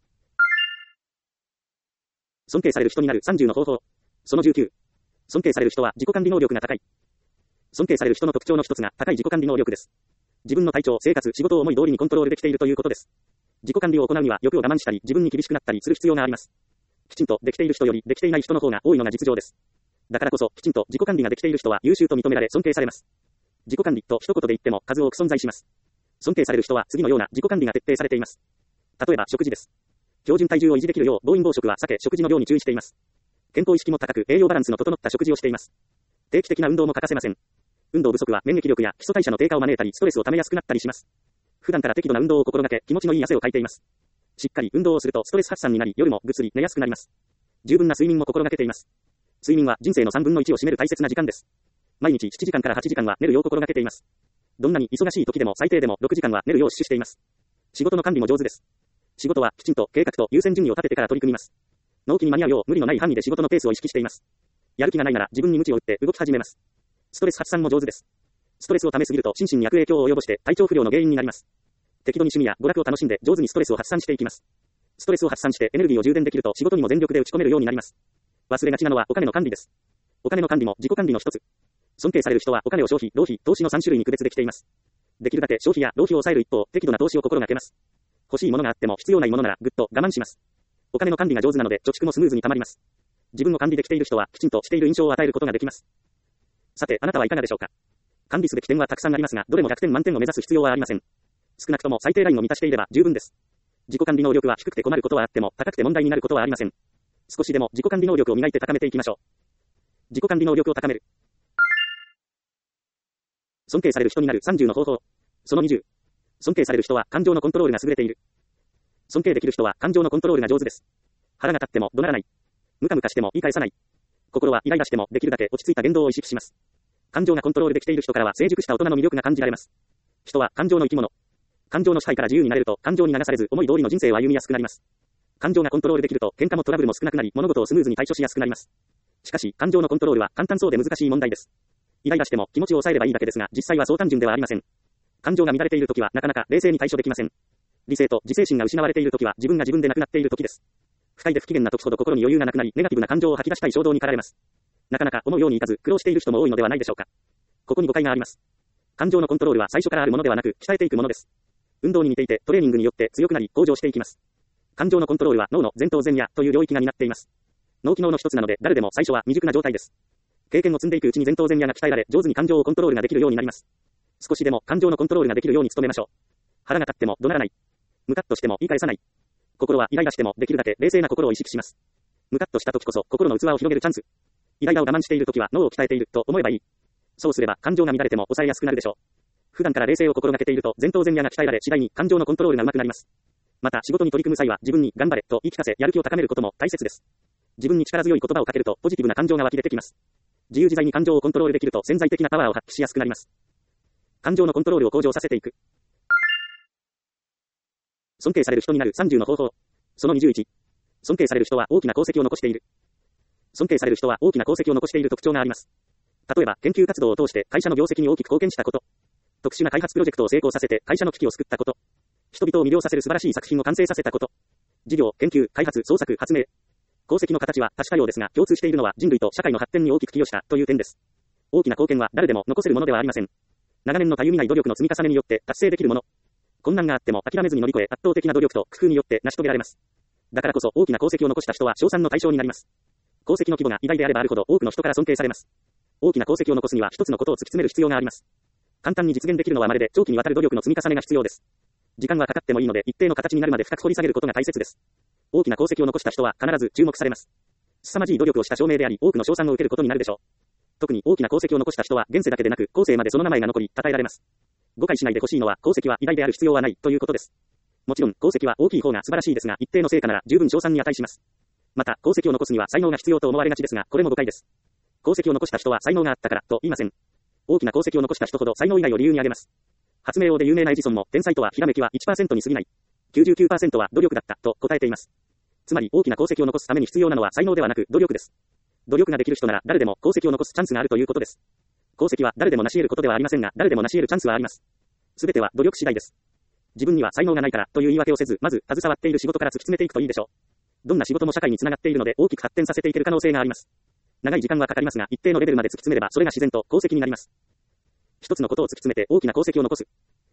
尊敬される人になる30の方法。その19。尊敬される人は自己管理能力が高い。尊敬される人の特徴の一つが高い自己管理能力です。自分の体調、生活、仕事を思い通りにコントロールできているということです。自己管理を行うには欲を我慢したり自分に厳しくなったりする必要があります。きちんとできている人よりできていない人の方が多いのが実情です。だからこそきちんと自己管理ができている人は優秀と認められ尊敬されます。自己管理と一言で言っても数多く存在します。尊敬される人は次のような自己管理が徹底されています。例えば食事です。標準体重を維持できるよう暴飲暴食は避け食事の量に注意しています。健康意識も高く栄養バランスの整った食事をしています。定期的な運動も欠かせません。運動不足は免疫力や基礎代謝の低下を招いたりストレスを溜めやすくなったりします。普段から適度な運動を心がけ気持ちのいい汗をかいています。しっかり運動をするとストレス発散になり夜もぐっすり寝やすくなります。十分な睡眠も心がけています。睡眠は人生の3分の1を占める大切な時間です。毎日7時間から8時間は寝るよう心がけています。どんなに忙しい時でも最低でも6時間は寝るよう死守しています。仕事の管理も上手です。仕事はきちんと計画と優先順位を立ててから取り組みます。納期に間に合うよう無理のない範囲で仕事のペースを意識しています。やる気がないなら自分に鞭を打って動き始めます。ストレス発散も上手です。ストレスを溜めすぎると心身に悪影響を及ぼして体調不良の原因になります。適度に趣味や娯楽を楽しんで上手にストレスを発散していきます。ストレスを発散してエネルギーを充電できると仕事にも全力で打ち込めるようになります。忘れがちなのはお金の管理です。お金の管理も自己管理の一つ。尊敬される人はお金を消費、浪費、投資の3種類に区別できています。できるだけ消費や浪費を抑える一方、適度な投資を心がけます。欲しいものがあっても必要ないものならぐっと我慢します。お金の管理が上手なので貯蓄もスムーズに溜まります。自分を管理できている人はきちんとしている印象を与えることができます。さて、あなたはいかがでしょうか。管理すべき点はたくさんありますが、どれも100点満点を目指す必要はありません。少なくとも最低ラインを満たしていれば十分です。自己管理能力は低くて困ることはあっても、高くて問題になることはありません。少しでも自己管理能力を磨いて高めていきましょう。自己管理能力を高める。尊敬される人になる30の方法。その20。尊敬される人は感情のコントロールが優れている。尊敬できる人は感情のコントロールが上手です。腹が立っても怒鳴らない。ムカムカしても言い返さない。心はイライラしてもできるだけ落ち着いた言動を意識します。感情がコントロールできている人からは成熟した大人の魅力が感じられます。人は感情の生き物。感情の支配から自由になれると感情に流されず思い通りの人生を歩みやすくなります。感情がコントロールできると喧嘩もトラブルも少なくなり物事をスムーズに対処しやすくなります。しかし感情のコントロールは簡単そうで難しい問題です。イライラしても気持ちを抑えればいいだけですが実際はそう単純ではありません。感情が乱れているときはなかなか冷静に対処できません。理性と自制心が失われているときは自分が自分でなくなっているときです。不快で不機嫌なときほど心に余裕がなくなりネガティブな感情を吐き出したい衝動に駆られます。なかなか思うようにいかず苦労している人も多いのではないでしょうか。ここに誤解があります。感情のコントロールは最初からあるものではなく鍛えていくものです。運動に似ていてトレーニングによって強くなり向上していきます。感情のコントロールは脳の前頭前野という領域が担っています。脳機能の一つなので誰でも最初は未熟な状態です。経験を積んでいくうちに前頭前野が鍛えられ上手に感情をコントロールができるようになります。少しでも感情のコントロールができるように努めましょう。腹が立っても怒鳴らない。ムカッとしても言い返さない。心はイライラしてもできるだけ冷静な心を意識します。ムカッとした時こそ心の器を広げるチャンス。イライラを我慢している時は脳を鍛えていると思えばいい。そうすれば感情が乱れても抑えやすくなるでしょう。普段から冷静を心がけていると前頭前野が鍛えられ次第に感情のコントロールが上手くなります。また仕事に取り組む際は自分に頑張れと言い聞かせやる気を高めることも大切です。自分に力強い言葉をかけるとポジティブな感情が湧き出てきます。自由自在に感情をコントロールできると潜在的なパワーを発揮しやすくなります。感情のコントロールを向上させていく。尊敬される人になる30の方法。その21。尊敬される人は大きな功績を残している。尊敬される人は大きな功績を残している特徴があります。例えば研究活動を通して会社の業績に大きく貢献したこと。特殊な開発プロジェクトを成功させて会社の危機を救ったこと。人々を魅了させる素晴らしい作品を完成させたこと。事業、研究、開発、創作、発明。功績の形は多種多様ですが共通しているのは人類と社会の発展に大きく寄与したという点です。大きな貢献は誰でも残せるものではありません。長年のたゆみない努力の積み重ねによって達成できるもの。困難があっても諦めずに乗り越え圧倒的な努力と工夫によって成し遂げられます。だからこそ大きな功績を残した人は称賛の対象になります。功績の規模が偉大であればあるほど多くの人から尊敬されます。大きな功績を残すには一つのことを突き詰める必要があります。簡単に実現できるのはまるで長期にわたる努力の積み重ねが必要です。時間はかかってもいいので一定の形になるまで深く掘り下げることが大切です。大きな功績を残した人は必ず注目されます。凄まじい努力をした証明であり多くの称賛を受けることになるでしょう。 特に大きな功績を残した人は現世だけでなく後世までその名前が残り、称えられます。誤解しないでほしいのは功績は偉大である必要はないということです。もちろん功績は大きい方が素晴らしいですが、一定の成果なら十分賞賛に値します。また、功績を残すには才能が必要と思われがちですが、これも誤解です。功績を残した人は才能があったからと言いません。大きな功績を残した人ほど才能以外を理由に挙げます。発明王で有名なエジソンも天才とはひらめきは 1% に過ぎない。99% は努力だったと答えています。つまり大きな功績を残すために必要なのは才能ではなく努力です。努力ができる人なら誰でも功績を残すチャンスがあるということです。功績は誰でも成し得ることではありませんが、誰でも成し得るチャンスはあります。すべては努力次第です。自分には才能がないからという言い訳をせず、まず携わっている仕事から突き詰めていくといいでしょう。どんな仕事も社会につながっているので大きく発展させていける可能性があります。長い時間はかかりますが、一定のレベルまで突き詰めればそれが自然と功績になります。一つのことを突き詰めて大きな功績を残す。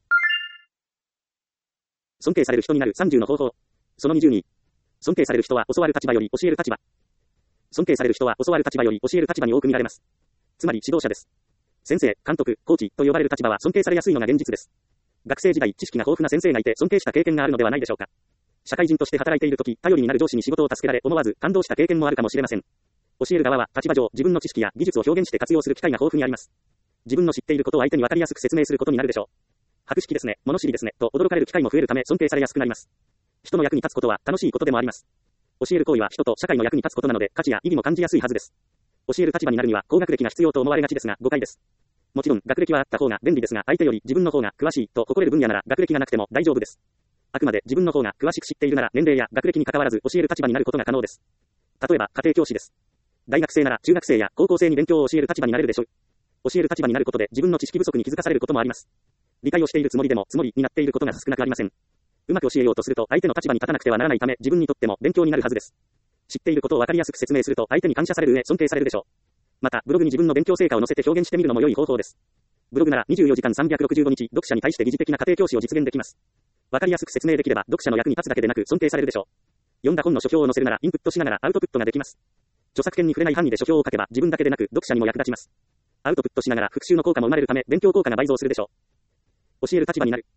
尊敬される人になる30の方法。その22。尊敬される人は教わる立場より教える立場。尊敬される人は教わる立場より教える立場に多く見られます。つまり指導者です。先生、監督、コーチと呼ばれる立場は尊敬されやすいのが現実です。学生時代、知識が豊富な先生がいて尊敬した経験があるのではないでしょうか。社会人として働いているとき、頼りになる上司に仕事を助けられ思わず感動した経験もあるかもしれません。教える側は立場上、自分の知識や技術を表現して活用する機会が豊富にあります。自分の知っていることを相手に分かりやすく説明することになるでしょう。博識ですね、物知りですね、と驚かれる機会も増えるため尊敬されやすくなります。人の役に立つことは楽しいことでもあります。教える行為は人と社会の役に立つことなので価値や意義も感じやすいはずです。教える立場になるには高学歴が必要と思われがちですが誤解です。もちろん学歴はあった方が便利ですが、相手より自分の方が詳しいと誇れる分野なら学歴がなくても大丈夫です。あくまで自分の方が詳しく知っているなら年齢や学歴に関わらず教える立場になることが可能です。例えば家庭教師です。大学生なら中学生や高校生に勉強を教える立場になれるでしょう。教える立場になることで自分の知識不足に気づかされることもあります。理解をしているつもりでもつもりになっていることが少なくありません。うまく教えようとすると相手の立場に立たなくてはならないため自分にとっても勉強になるはずです。知っていることを分かりやすく説明すると相手に感謝される上尊敬されるでしょう。またブログに自分の勉強成果を載せて表現してみるのも良い方法です。ブログなら24時間365日読者に対して疑似的な家庭教師を実現できます。分かりやすく説明できれば読者の役に立つだけでなく尊敬されるでしょう。読んだ本の書評を載せるならインプットしながらアウトプットができます。著作権に触れない範囲で書評を書けば自分だけでなく読者にも役立ちます。アウトプットしながら復習の効果も生まれるため勉強効果が倍増するでしょう。教える立場になる。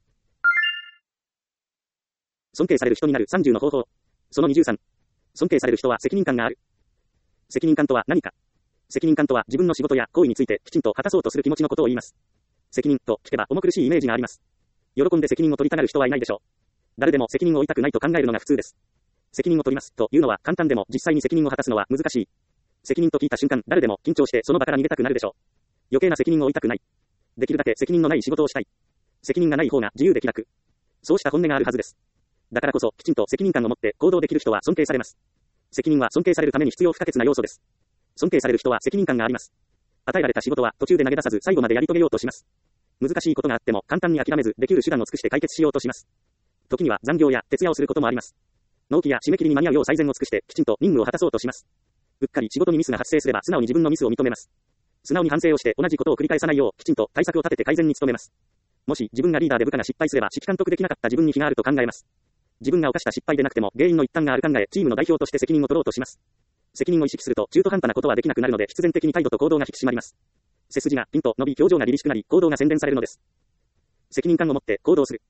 尊敬される人になる30の方法。その23。尊敬される人は責任感がある。責任感とは何か。責任感とは自分の仕事や行為についてきちんと果たそうとする気持ちのことを言います。責任と聞けば重苦しいイメージがあります。喜んで責任を取りたがる人はいないでしょう。誰でも責任を負いたくないと考えるのが普通です。責任を取りますというのは簡単でも実際に責任を果たすのは難しい。責任と聞いた瞬間誰でも緊張してその場から逃げたくなるでしょう。余計な責任を負いたくない。できるだけ責任のない仕事をしたい。責任がない方が自由で気楽。そうした本音があるはずです。だからこそきちんと責任感を持って行動できる人は尊敬されます。責任は尊敬されるために必要不可欠な要素です。尊敬される人は責任感があります。与えられた仕事は途中で投げ出さず最後までやり遂げようとします。難しいことがあっても簡単に諦めずできる手段を尽くして解決しようとします。時には残業や徹夜をすることもあります。納期や締め切りに間に合うよう最善を尽くしてきちんと任務を果たそうとします。うっかり仕事にミスが発生すれば素直に自分のミスを認めます。素直に反省をして同じことを繰り返さないようきちんと対策を立てて改善に努めます。もし自分がリーダーで部下が失敗すれば指揮監督できなかった自分に非があると考えます。自分が犯した失敗でなくても原因の一端がある考えチームの代表として責任を取ろうとします。責任を意識すると中途半端なことはできなくなるので必然的に態度と行動が引き締まります。背筋がピンと伸び表情が凛々しくなり行動が洗練されるのです。責任感を持って行動する。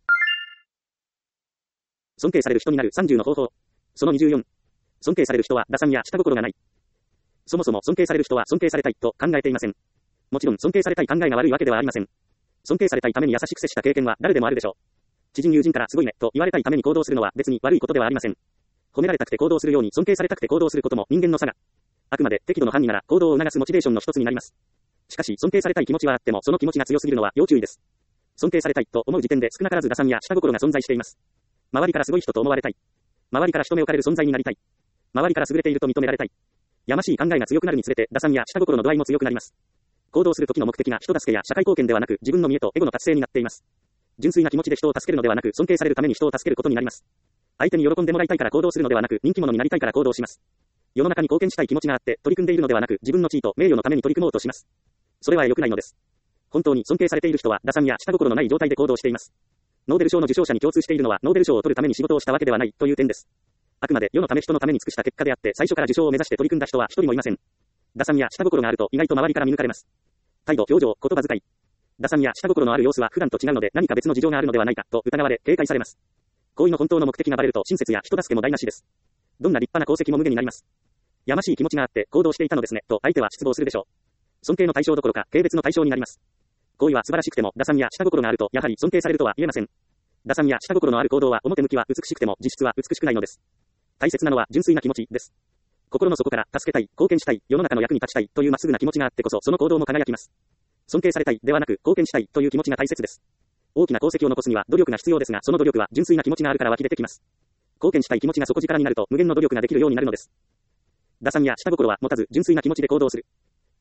尊敬される人になる30の方法。その24。尊敬される人は打算や下心がない。そもそも尊敬される人は尊敬されたいと考えていません。もちろん尊敬されたい考えが悪いわけではありません。尊敬されたいために優しく接した経験は誰でもあるでしょう。知人友人からすごいねと言われたいために行動するのは別に悪いことではありません。褒められたくて行動するように尊敬されたくて行動することも人間の差が。あくまで適度の範囲なら行動を促すモチベーションの一つになります。しかし尊敬されたい気持ちはあってもその気持ちが強すぎるのは要注意です。尊敬されたいと思う時点で少なからず打算や下心が存在しています。周りからすごい人と思われたい。周りから人目をかれる存在になりたい。周りから優れていると認められたい。やましい考えが強くなるにつれて打算や下心の度合いも強くなります。行動する時の目的が人助けや社会貢献ではなく自分の見栄とエゴの達成になっています。純粋な気持ちで人を助けるのではなく尊敬されるために人を助けることになります。相手に喜んでもらいたいから行動するのではなく人気者になりたいから行動します。世の中に貢献したい気持ちがあって取り組んでいるのではなく自分の地位と名誉のために取り組もうとします。それは良くないのです。本当に尊敬されている人は打算や下心のない状態で行動しています。ノーベル賞の受賞者に共通しているのはノーベル賞を取るために仕事をしたわけではないという点です。あくまで世のため人のために尽くした結果であって最初から受賞を目指して取り組んだ人は一人もいません。打算や下心があると意外と周りから見抜かれます。態度、表情、言葉遣い。打算や下心のある様子は普段と違うので何か別の事情があるのではないかと疑われ警戒されます。行為の本当の目的がバレると親切や人助けも台無しです。どんな立派な功績も無限になります。やましい気持ちがあって行動していたのですねと相手は失望するでしょう。 尊敬の対象どころか、軽蔑の対象になります。行為は素晴らしくても、打算や下心があると、やはり尊敬されるとは言えません。打算や下心のある行動は表向きは美しくても、実質は美しくないのです。大切なのは純粋な気持ちです。心の底から助けたい、貢献したい、世の中の役に立ちたいというまっすぐな気持ちがあってこそ、その行動も輝きます。尊敬されたいではなく、貢献したいという気持ちが大切です。大きな功績を残すには努力が必要ですが、その努力は純粋な気持ちがあるから湧き出てきます。貢献したい気持ちが底力になると、無限の努力ができるようになるのです。打算や下心は持たず、純粋な気持ちで行動する。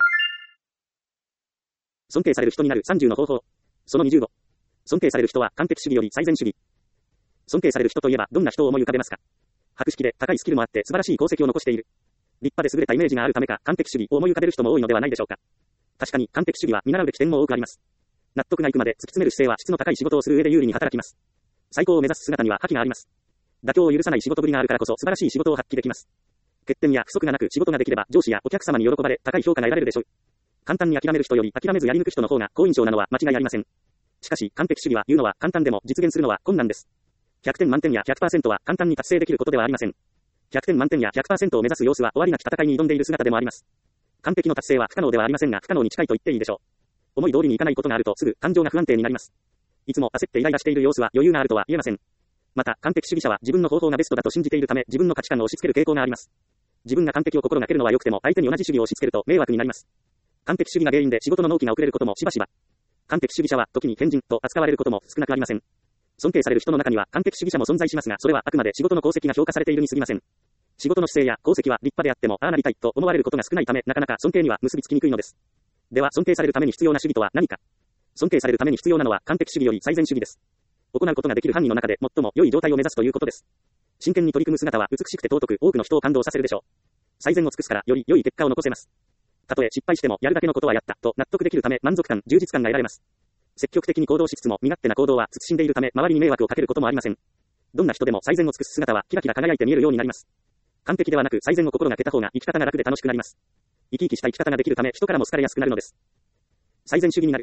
尊敬される人になる30の方法。その25。尊敬される人は完璧主義より最善主義。尊敬される人といえばどんな人を思い浮かべますか？博識で高いスキルもあって素晴らしい功績を残している。立派で優れたイメージがあるためか完璧主義を思い浮かべる人も多いのではないでしょうか。確かに完璧主義は見習うべき点も多くあります。納得がいくまで突き詰める姿勢は質の高い仕事をする上で有利に働きます。最高を目指す姿には覇気があります。妥協を許さない仕事ぶりがあるからこそ素晴らしい仕事を発揮できます。欠点や不足がなく仕事ができれば上司やお客様に喜ばれ高い評価が得られるでしょう。簡単に諦める人より諦めずやり抜く人の方が好印象なのは間違いありません。しかし完璧主義は言うのは簡単でも実現するのは困難です。100点満点や 100% は簡単に達成できることではありません。100点満点や 100% を目指す様子は終わりなき戦いに挑んでいる姿でもあります。完璧の達成は不可能ではありませんが不可能に近いと言っていいでしょう。思い通りにいかないことがあるとすぐ感情が不安定になります。いつも焦ってイライラしている様子は余裕があるとは言えません。また完璧主義者は自分の方法がベストだと信じているため自分の価値観を押し付ける傾向があります。自分が完璧を心がけるのは良くても相手に同じ主義を押し付けると迷惑になります。完璧主義が原因で仕事の納期が遅れることもしばしば。完璧主義者は時に変人と扱われることも少なくありません。尊敬される人の中には完璧主義者も存在しますが、それはあくまで仕事の功績が評価されているに過ぎません。仕事の姿勢や功績は立派であってもああなりたいと思われることが少ないため、なかなか尊敬には結びつきにくいのです。では尊敬されるために必要な主義とは何か。尊敬されるために必要なのは完璧主義より最善主義です。行うことができる範囲の中で最も良い状態を目指すということです。真剣に取り組む姿は美しくて尊く多くの人を感動させるでしょう。最善を尽くすからより良い結果を残せます。たとえ失敗してもやるだけのことはやったと納得できるため満足感、充実感が得られます。積極的に行動しつつも身勝手な行動は慎んでいるため周りに迷惑をかけることもありません。どんな人でも最善を尽くす姿はキラキラ輝いて見えるようになります。完璧ではなく最善を心がけた方が生き方が楽で楽しくなります。生き生きした生き方ができるため人からも好かれやすくなるのです。最善主義になる。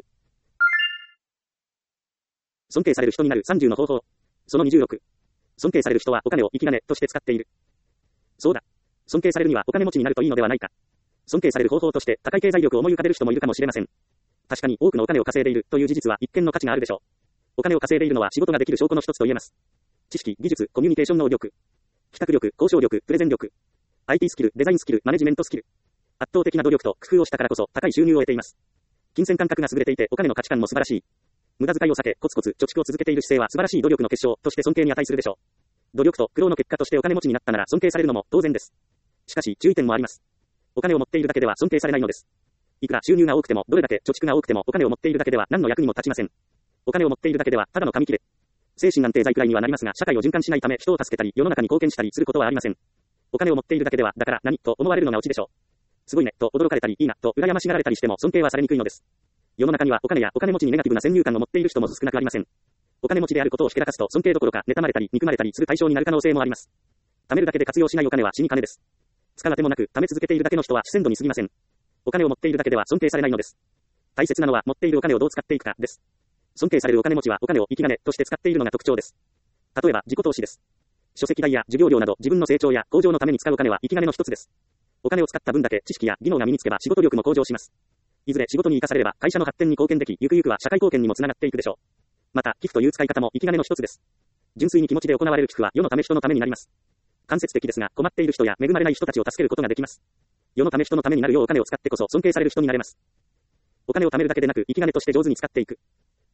尊敬される人になる30の方法。その26。尊敬される人はお金を生き金として使っている。そうだ。尊敬されるにはお金持ちになるといいのではないか。尊敬される方法として高い経済力を思い浮かべる人もいるかもしれません。確かに多くのお金を稼いでいるという事実は一見の価値があるでしょう。お金を稼いでいるのは仕事ができる証拠の一つと言えます。知識、技術、コミュニケーション能力、企画力、交渉力、プレゼン力、IT スキル、デザインスキル、マネジメントスキル。圧倒的な努力と工夫をしたからこそ高い収入を得ています。金銭感覚が優れていてお金の価値観も素晴らしい。無駄遣いを避けコツコツ貯蓄を続けている姿勢は素晴らしい努力の結晶として尊敬に値するでしょう。努力と苦労の結果としてお金持ちになったなら尊敬されるのも当然です。しかし注意点もあります。お金を持っているだけでは尊敬されないのです。いくら収入が多くてもどれだけ貯蓄が多くてもお金を持っているだけでは何の役にも立ちません。お金を持っているだけではただの紙切れ。精神安定剤くらいにはなりますが社会を循環しないため人を助けたり世の中に貢献したりすることはありません。お金を持っているだけではだから何と思われるのがオチでしょう。すごいねと驚かれたりいいなと羨ましがられたりしても尊敬はされにくいのです。世の中にはお金やお金持ちにネガティブな先入観を持っている人も少なくありません。お金持ちであることをひけらかすと尊敬どころか妬まれたり憎まれたりする対象になる可能性もあります。貯めるだけで活用しないお金は死に金です。使うあてもなく貯め続けているだけの人は主戦度に過ぎません。お金を持っているだけでは尊敬されないのです。大切なのは持っているお金をどう使っていくかです。尊敬されるお金持ちはお金を生き金として使っているのが特徴です。例えば自己投資です。書籍代や授業料など自分の成長や向上のために使うお金は生き金の一つです。お金を使った分だけ知識や技能が身につけば仕事力も向上します。いずれ仕事に生かされれば会社の発展に貢献でき、ゆくゆくは社会貢献にもつながっていくでしょう。また寄付という使い方も生き金の一つです。純粋に気持ちで行われる寄付は世のため人のためになります。間接的ですが困っている人や恵まれない人たちを助けることができます。世のため人のためになるようお金を使ってこそ尊敬される人になれます。お金を貯めるだけでなく生き金として上手に使っていく。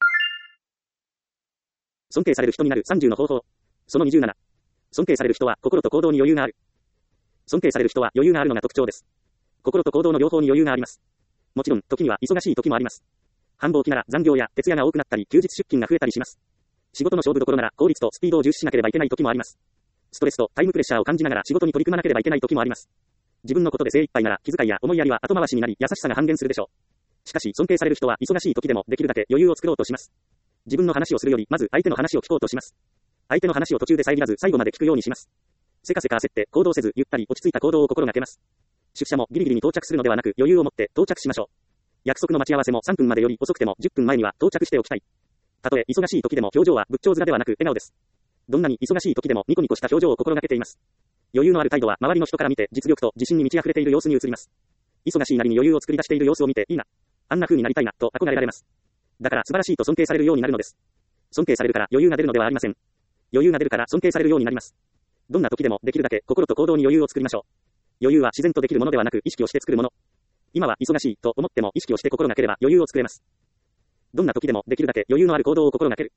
尊敬される人になる30の方法。その27。尊敬される人は心と行動に余裕がある。尊敬される人は余裕があるのが特徴です。心と行動の両方に余裕があります。もちろん時には忙しい時もあります。繁忙期なら残業や徹夜が多くなったり休日出勤が増えたりします。仕事の勝負どころなら効率とスピードを重視しなければいけない時もあります。ストレスとタイムプレッシャーを感じながら仕事に取り組まなければいけない時もあります。自分のことで精一杯なら気遣いや思いやりは後回しになり優しさが半減するでしょう。しかし尊敬される人は忙しい時でもできるだけ余裕を作ろうとします。自分の話をするよりまず相手の話を聞こうとします。相手の話を途中で遮らず最後まで聞くようにします。せかせか焦って行動せずゆったり落ち着いた行動を心がけます。出社もギリギリに到着するのではなく余裕を持って到着しましょう。約束の待ち合わせも3分までより遅くても10分前には到着しておきたい。たとえ忙しい時でも表情は仏頂面ではなく笑顔です。どんなに忙しい時でもニコニコした表情を心がけています。余裕のある態度は周りの人から見て実力と自信に満ち溢れている様子に映ります。 忙しいなりに余裕を作り出している様子を見て、いいな。あんな風になりたいな、と憧れられます。だから素晴らしいと尊敬されるようになるのです。尊敬されるから余裕が出るのではありません。余裕が出るから尊敬されるようになります。どんな時でもできるだけ心と行動に余裕を作りましょう。余裕は自然とできるものではなく意識をして作るもの。今は忙しいと思っても意識をして心がければ余裕を作れます。どんな時でもできるだけ余裕のある行動を心がける。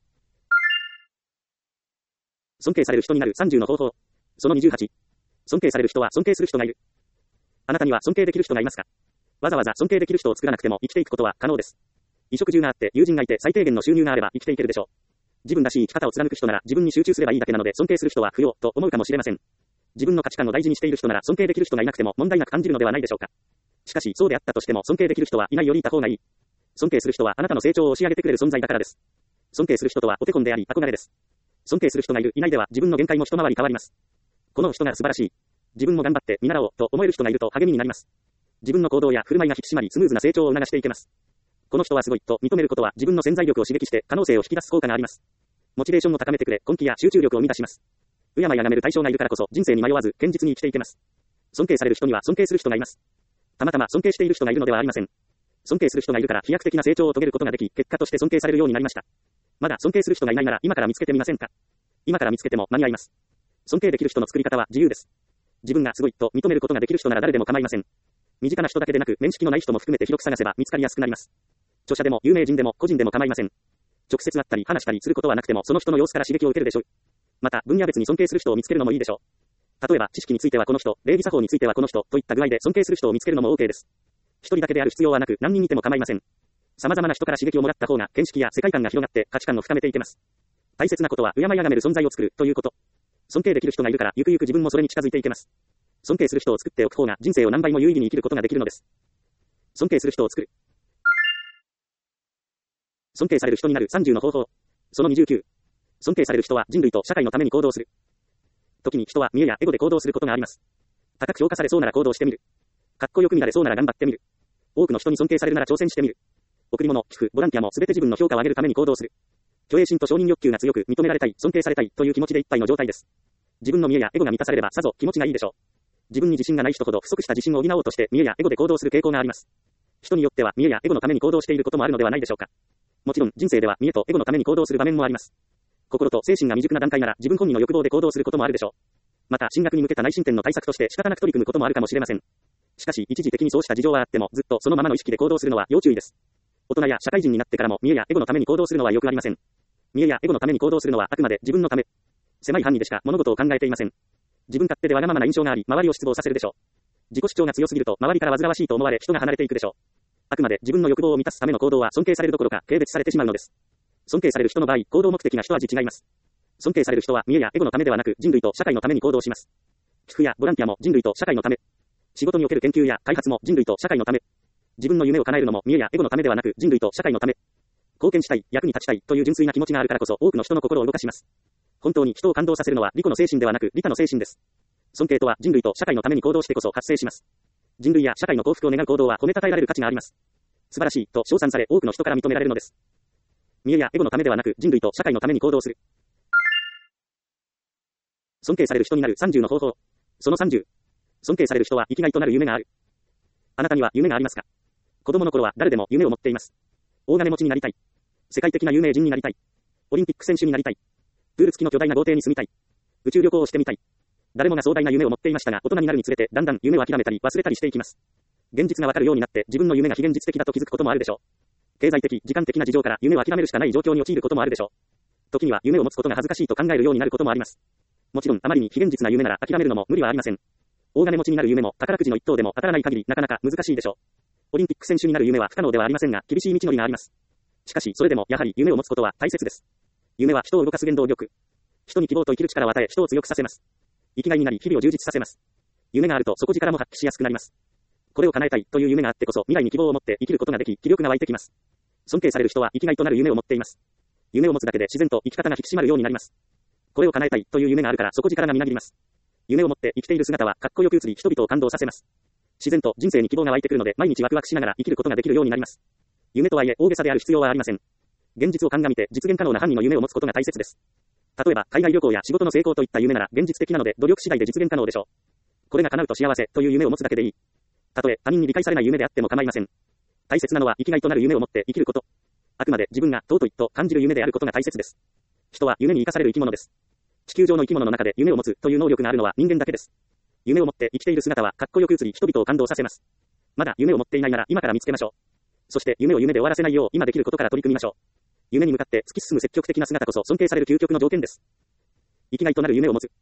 尊敬される人になる30の方法。その28。尊敬される人は尊敬する人がいる。あなたには尊敬できる人がいますか？わざわざ尊敬できる人を作らなくても生きていくことは可能です。衣食住があって友人がいて最低限の収入があれば生きていけるでしょう。自分らしい生き方を貫く人なら自分に集中すればいいだけなので尊敬する人は不要と思うかもしれません。自分の価値観を大事にしている人なら尊敬できる人がいなくても問題なく感じるのではないでしょうか。しかしそうであったとしても尊敬できる人はいないよりいた方がいい。尊敬する人はあなたの成長を押し上げてくれる存在だからです。尊敬する人とはお手本であり憧れです。尊敬する人がいるいないでは自分の限界も一回り変わります。この人が素晴らしい。自分も頑張って見習おうと思える人がいると励みになります。自分の行動や振る舞いが引き締まりスムーズな成長を促していけます。この人はすごいと認めることは自分の潜在力を刺激して可能性を引き出す効果があります。モチベーションを高めてくれ、根気や集中力を生み出します。敬いあがめる対象がいるからこそ人生に迷わず堅実に生きていけます。尊敬される人には尊敬する人がいます。たまたま尊敬している人がいるのではありません。尊敬する人がいるから飛躍的な成長を遂げることができ、結果として尊敬されるようになりました。まだ尊敬する人がいないなら今から見つけてみませんか？今から見つけても間に合います。尊敬できる人の作り方は自由です。自分がすごいと認めることができる人なら誰でも構いません。身近な人だけでなく面識のない人も含めて広く探せば見つかりやすくなります。著者でも有名人でも個人でも構いません。直接会ったり話したりすることはなくてもその人の様子から刺激を受けるでしょう。また分野別に尊敬する人を見つけるのもいいでしょう。例えば知識についてはこの人、礼儀作法についてはこの人といった具合で尊敬する人を見つけるのも OK です。一人だけである必要はなく何人いても構いません。様々な人から刺激をもらった方が見識や世界観が広がって価値観を深めていけます。大切なことは敬いあがめる存在を作るということ。尊敬できる人がいるからゆくゆく自分もそれに近づいていけます。尊敬する人を作っておく方が人生を何倍も有意義に生きることができるのです。尊敬する人を作る。尊敬される人になる30の方法。その29。尊敬される人は人類と社会のために行動する。時に人は見栄やエゴで行動することがあります。高く評価されそうなら行動してみる。かっこよく見られそうなら頑張ってみる。多くの人に尊敬されるなら挑戦してみる。贈り物、寄付、ボランティアもすべて自分の評価を上げるために行動する。虚栄心と承認欲求が強く認められたい、尊敬されたいという気持ちでいっぱいの状態です。自分の見栄やエゴが満たされればさぞ気持ちがいいでしょう。自分に自信がない人ほど不足した自信を補おうとして見栄やエゴで行動する傾向があります。人によっては見栄やエゴのために行動していることもあるのではないでしょうか。もちろん人生では見栄とエゴのために行動する場面もあります。心と精神が未熟な段階なら自分本位の欲望で行動することもあるでしょう。また進学に向けた内申点の対策として仕方なく取り組むこともあるかもしれません。しかし一時的にそうした事情はあってもずっとそのままの意識で行動するのは要注意です。大人や社会人になってからも見栄やエゴのために行動するのはよくありません。見栄やエゴのために行動するのはあくまで自分のため。狭い範囲でしか物事を考えていません。自分勝手でわがままな印象があり周りを失望させるでしょう。自己主張が強すぎると周りから煩わしいと思われ人が離れていくでしょう。あくまで自分の欲望を満たすための行動は尊敬されるどころか軽蔑されてしまうのです。尊敬される人の場合、行動目的が一味違います。尊敬される人は見栄やエゴのためではなく人類と社会のために行動します。寄付やボランティアも人類と社会のため。仕事における研究や開発も人類と社会のため。自分の夢を叶えるのも見栄やエゴのためではなく人類と社会のため。貢献したい、役に立ちたいという純粋な気持ちがあるからこそ多くの人の心を動かします。本当に人を感動させるのは利己の精神ではなく利他の精神です。尊敬とは人類と社会のために行動してこそ発生します。人類や社会の幸福を願う行動は褒めたたえられる価値があります。素晴らしいと称賛され多くの人から認められるのです。見栄やエゴのためではなく人類と社会のために行動する。尊敬される人になる30の方法。その30。尊敬される人は生きがいとなる夢がある。あなたには夢がありますか？子供の頃は誰でも夢を持っています。大金持ちになりたい。世界的な有名人になりたい。オリンピック選手になりたい。プール付きの巨大な豪邸に住みたい。宇宙旅行をしてみたい。誰もが壮大な夢を持っていましたが、大人になるにつれてだんだん夢を諦めたり忘れたりしていきます。現実がわかるようになって自分の夢が非現実的だと気づくこともあるでしょう。経済的、時間的な事情から夢を諦めるしかない状況に陥ることもあるでしょう。時には夢を持つことが恥ずかしいと考えるようになることもあります。もちろんあまりに非現実な夢なら諦めるのも無理はありません。大金持ちになる夢も宝くじの一等でも当たらない限りなかなか難しいでしょう。オリンピック選手になる夢は不可能ではありませんが、厳しい道のりがあります。しかしそれでもやはり夢を持つことは大切です。夢は人を動かす原動力。人に希望と生きる力を与え人を強くさせます。生きがいになり日々を充実させます。夢があると底力も発揮しやすくなります。これを叶えたいという夢があってこそ未来に希望を持って生きることができ気力が湧いてきます。尊敬される人は生きがいとなる夢を持っています。夢を持つだけで自然と生き方が引き締まるようになります。これを叶えたいという夢があるから底力がみなぎります。夢を持って生きている姿はかっこよく映り人々を感動させます。自然と人生に希望が湧いてくるので毎日ワクワクしながら生きることができるようになります。夢とはいえ大げさである必要はありません。現実を鑑みて実現可能な範囲の夢を持つことが大切です。例えば海外旅行や仕事の成功といった夢なら現実的なので努力次第で実現可能でしょう。これが叶うと幸せという夢を持つだけでいい。 たとえ他人に理解されない夢であっても構いません。大切なのは生きがいとなる夢を持って生きること。あくまで自分が尊いと感じる夢であることが大切です。人は夢に生かされる生き物です。地球上の生き物の中で夢を持つという能力があるのは人間だけです。夢を持って生きている姿はかっこよく映り人々を感動させます。まだ夢を持っていないなら今から見つけましょう。そして夢を夢で終わらせないよう今できることから取り組みましょう。夢に向かって突き進む積極的な姿こそ尊敬される究極の条件です。生きがいとなる夢を持つ。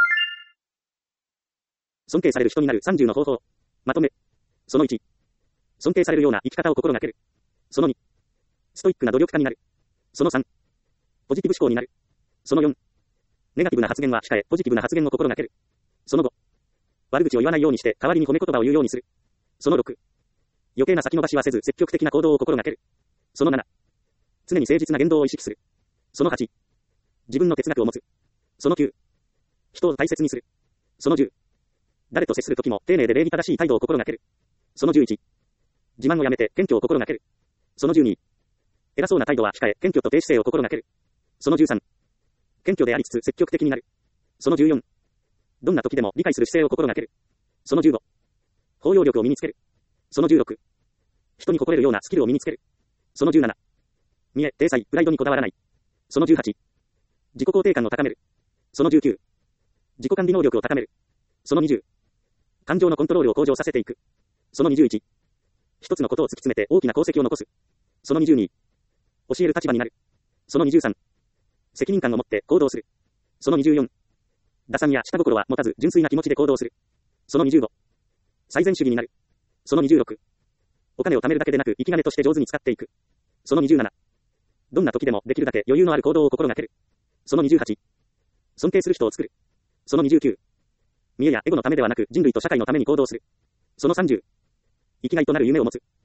尊敬される人になる30の方法。まとめ。その1。尊敬されるような生き方を心がける。その2。ストイックな努力家になる。その3。ポジティブ思考になる。その4。ネガティブな発言は控え、ポジティブな発言を心がける。その5。悪口を言わないようにして、代わりに褒め言葉を言うようにする。その6。余計な先延ばしはせず、積極的な行動を心がける。その7。常に誠実な言動を意識する。その8。自分の哲学を持つ。その9。人を大切にする。その10。誰と接するときも丁寧で礼儀正しい態度を心がける。その11。自慢をやめて謙虚を心がける。その12。偉そうな態度は控え、謙虚と低姿勢を心がける。その13。謙虚でありつつ積極的になる。その14。どんな時でも理解する姿勢を心がける。その15。包容力を身につける。その16。人に誇れるようなスキルを身につける。その17。見栄、体裁、プライドにこだわらない。その18。自己肯定感を高める。その19。自己管理能力を高める。その20。感情のコントロールを向上させていく。その21。一つのことを突き詰めて大きな功績を残す。その22。教える立場になる。その23。責任感を持って行動する。その24。打算や下心は持たず純粋な気持ちで行動する。その25。最善主義になる。その26。お金を貯めるだけでなく生き金として上手に使っていく。その27。どんな時でもできるだけ余裕のある行動を心がける。その28。尊敬する人を作る。その29。見栄やエゴのためではなく人類と社会のために行動する。その30。生きがいとなる夢を持つ。